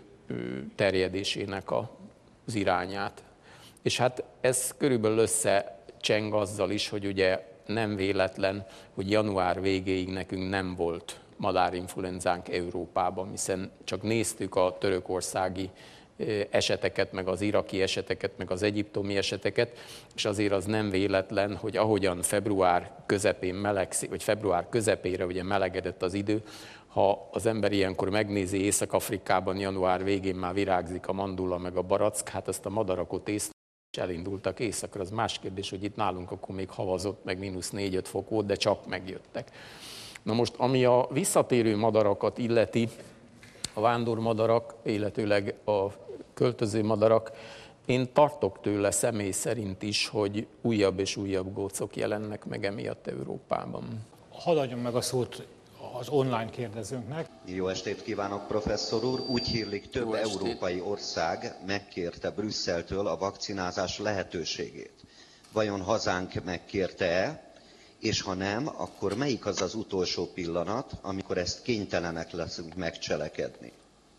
P: terjedésének az irányát. És hát ez körülbelül összecseng azzal is, hogy ugye nem véletlen, hogy január végéig nekünk nem volt madárinfluenzánk Európában, hiszen csak néztük a törökországi eseteket, meg az iraki eseteket, meg az egyiptomi eseteket, és azért az nem véletlen, hogy ahogyan február közepén melegszik, vagy február közepére ugye melegedett az idő, ha az ember ilyenkor megnézi Észak-Afrikában január végén már virágzik a mandula, meg a barack, hát azt a madarakot és elindultak északra. Az más kérdés, hogy itt nálunk akkor még havazott, meg -4-5 fok volt, de csak megjöttek. Na most, ami a visszatérő madarakat illeti, a vándormadarak, illetőleg a költöző madarak, én tartok tőle személy szerint is, hogy újabb és újabb gócok jelennek meg emiatt Európában.
A: Hadd adjam meg a szót az online kérdezőnknek.
R: Jó estét kívánok, professzor úr! Úgy hírlik, több európai ország megkérte Brüsszeltől a vakcinázás lehetőségét. Vajon hazánk megkérte-e? És ha nem, akkor melyik az az utolsó pillanat, amikor ezt kénytelenek leszünk megcselekedni?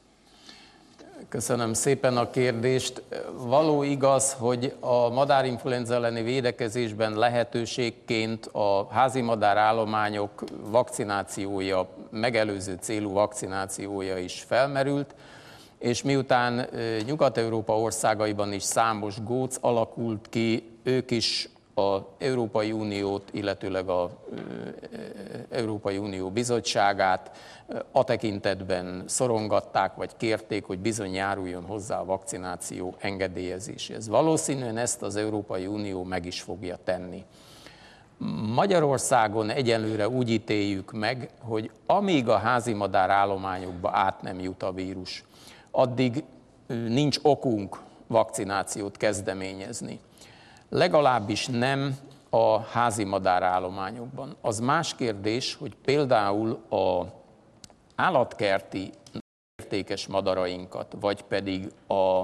P: Köszönöm szépen a kérdést. Való igaz, hogy a madárinfluenza elleni védekezésben lehetőségként a házimadár állományok vakcinációja, megelőző célú vakcinációja is felmerült, és miután Nyugat-Európa országaiban is számos góc alakult ki, ők is az Európai Uniót, illetőleg az Európai Unió bizottságát a tekintetben szorongatták, vagy kérték, hogy bizony járuljon hozzá a vakcináció engedélyezéséhez. Valószínűen ezt az Európai Unió meg is fogja tenni. Magyarországon egyelőre úgy ítéljük meg, hogy amíg a házimadár állományokba át nem jut a vírus, addig nincs okunk vakcinációt kezdeményezni. Legalábbis nem a házimadár állományokban. Az más kérdés, hogy például az állatkerti értékes madarainkat, vagy pedig a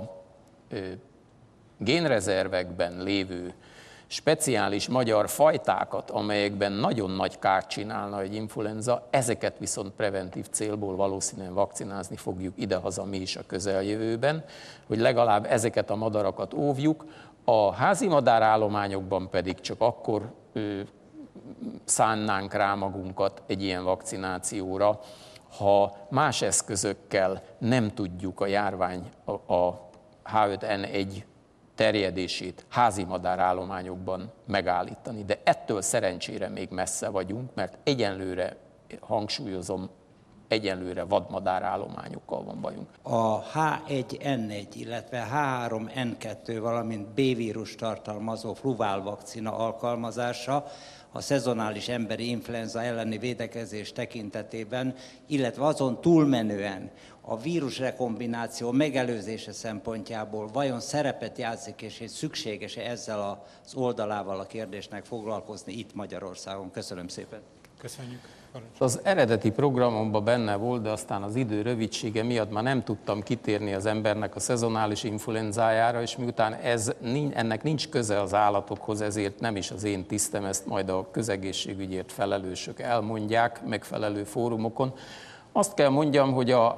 P: génrezervekben lévő speciális magyar fajtákat, amelyekben nagyon nagy kárt csinálna egy influenza, ezeket viszont preventív célból valószínűen vakcinázni fogjuk idehaza mi is a közeljövőben, hogy legalább ezeket a madarakat óvjuk. A házi madárállományokban pedig csak akkor szánnánk rá magunkat egy ilyen vakcinációra, ha más eszközökkel nem tudjuk a járvány, a H5N1 terjedését házi madárállományokban megállítani. De ettől szerencsére még messze vagyunk, mert egyenlőre, hangsúlyozom, egyenlőre vadmadárállományokkal van bajunk.
S: A H1N1, illetve H3N2, valamint B-vírus tartalmazó fluvál vakcina alkalmazása a szezonális emberi influenza elleni védekezés tekintetében, illetve azon túlmenően a vírus rekombináció megelőzése szempontjából vajon szerepet játszik, és szükséges-e ezzel az oldalával a kérdésnek foglalkozni itt Magyarországon? Köszönöm szépen.
A: Köszönjük.
P: Az eredeti programomban benne volt, de aztán az idő rövidsége miatt már nem tudtam kitérni az embernek a szezonális influenzájára, és miután ennek nincs köze az állatokhoz, ezért nem is az én tisztem, ezt majd a közegészségügyért felelősök elmondják megfelelő fórumokon. Azt kell mondjam, hogy a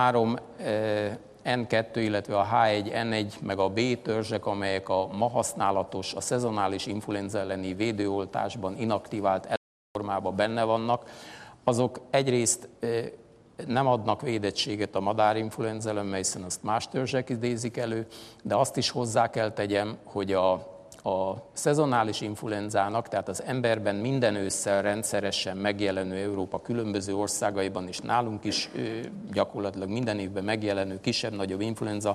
P: H3N2, illetve a H1N1, meg a B törzsek, amelyek a ma használatos, a szezonális influenza elleni védőoltásban inaktivált formában benne vannak, azok egyrészt nem adnak védettséget a madárinfluenza ellen, hiszen azt más törzsek idézik elő, de azt is hozzá kell tegyem, hogy a szezonális influenzának, tehát az emberben minden ősszel rendszeresen megjelenő Európa különböző országaiban, és nálunk is gyakorlatilag minden évben megjelenő kisebb-nagyobb influenza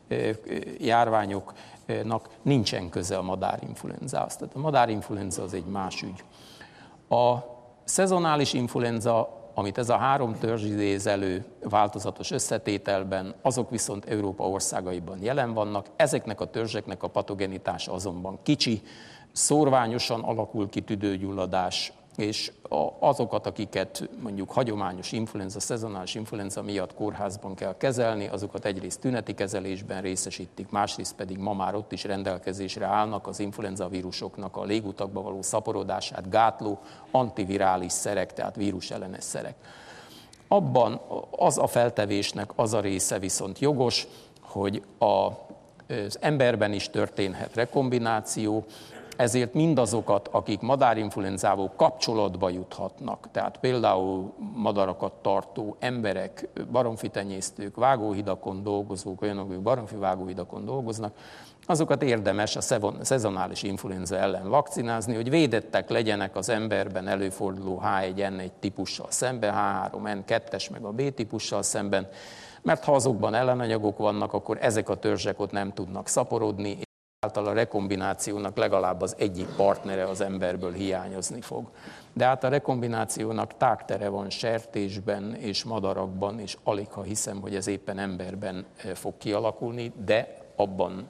P: járványoknak nincsen köze a madárinfluenzához. Tehát a madárinfluenza az egy más ügy. A szezonális influenza, amit ez a három törzs idéz elő változatos összetételben, azok viszont Európa országaiban jelen vannak. Ezeknek a törzseknek a patogenitása azonban kicsi, szórványosan alakul ki tüdőgyulladás, és azokat, akiket mondjuk hagyományos influenza, szezonális influenza miatt kórházban kell kezelni, azokat egyrészt tüneti kezelésben részesítik, másrészt pedig ma már ott is rendelkezésre állnak az influenza vírusoknak a légutakba való szaporodását gátló antivirális szerek, tehát vírusellenes szerek. Abban az a feltevésnek az a része viszont jogos, hogy az emberben is történhet rekombináció, ezért mindazokat, akik madárinfluenzával kapcsolatba juthatnak, tehát például madarakat tartó emberek, baromfitenyésztők, vágóhidakon dolgozók, olyanok, akik baromfi vágóhidakon dolgoznak, azokat érdemes a szezonális influenza ellen vakcinázni, hogy védettek legyenek az emberben előforduló H1N1 típussal szemben, H3N2-es meg a B típussal szemben, mert ha azokban ellenanyagok vannak, akkor ezek a törzsek ott nem tudnak szaporodni, által a rekombinációnak legalább az egyik partnere az emberből hiányozni fog. De hát a rekombinációnak tágtere van sertésben és madarakban, és aligha hiszem, hogy ez éppen emberben fog kialakulni, de abban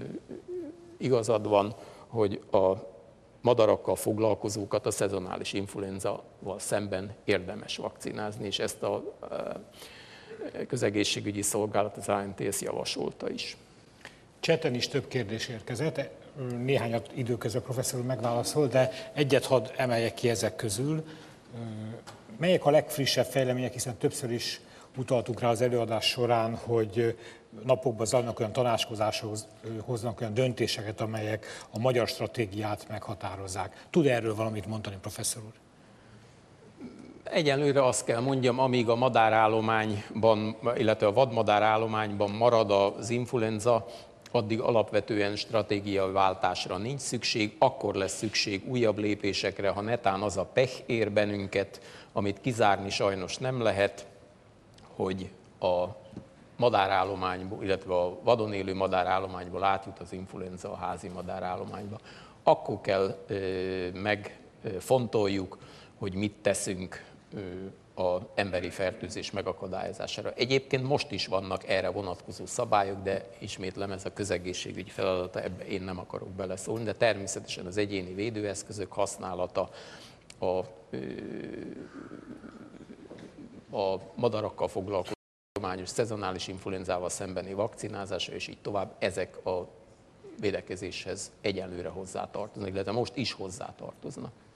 P: igazad van, hogy a madarakkal foglalkozókat a szezonális influenzával szemben érdemes vakcinázni, és ezt a közegészségügyi szolgálat, az ANTS javasolta is.
A: Cseten is több kérdés érkezett, néhányat időközben professzor úr megválaszol, de egyet hadd emeljek ki ezek közül. Melyek a legfrissebb fejlemények, hiszen többször is utaltuk rá az előadás során, hogy napokban zajlanak olyan tanácskozások, hoznak olyan döntéseket, amelyek a magyar stratégiát meghatározzák. Tud erről valamit mondani, professzor úr?
P: Egyelőre azt kell mondjam, amíg a madárállományban, illetve a vadmadárállományban marad az influenza, addig alapvetően stratégiai váltásra nincs szükség, akkor lesz szükség újabb lépésekre, ha netán az a pech ér bennünket, amit kizárni sajnos nem lehet, hogy a madárállományból, illetve a vadon élő madárállományból átjut az influenza a házi madárállományba. Akkor kell megfontoljuk, hogy mit teszünk az emberi fertőzés megakadályozására. Egyébként most is vannak erre vonatkozó szabályok, de ismétlem, ez a közegészségügyi feladata, ebbe én nem akarok beleszólni, de természetesen az egyéni védőeszközök használata, a madarakkal foglalkozó hagyományos szezonális influenzával szembeni vakcinázása, és így tovább, ezek a védekezéshez egyenlőre hozzátartoznak, illetve most is hozzátartoznak.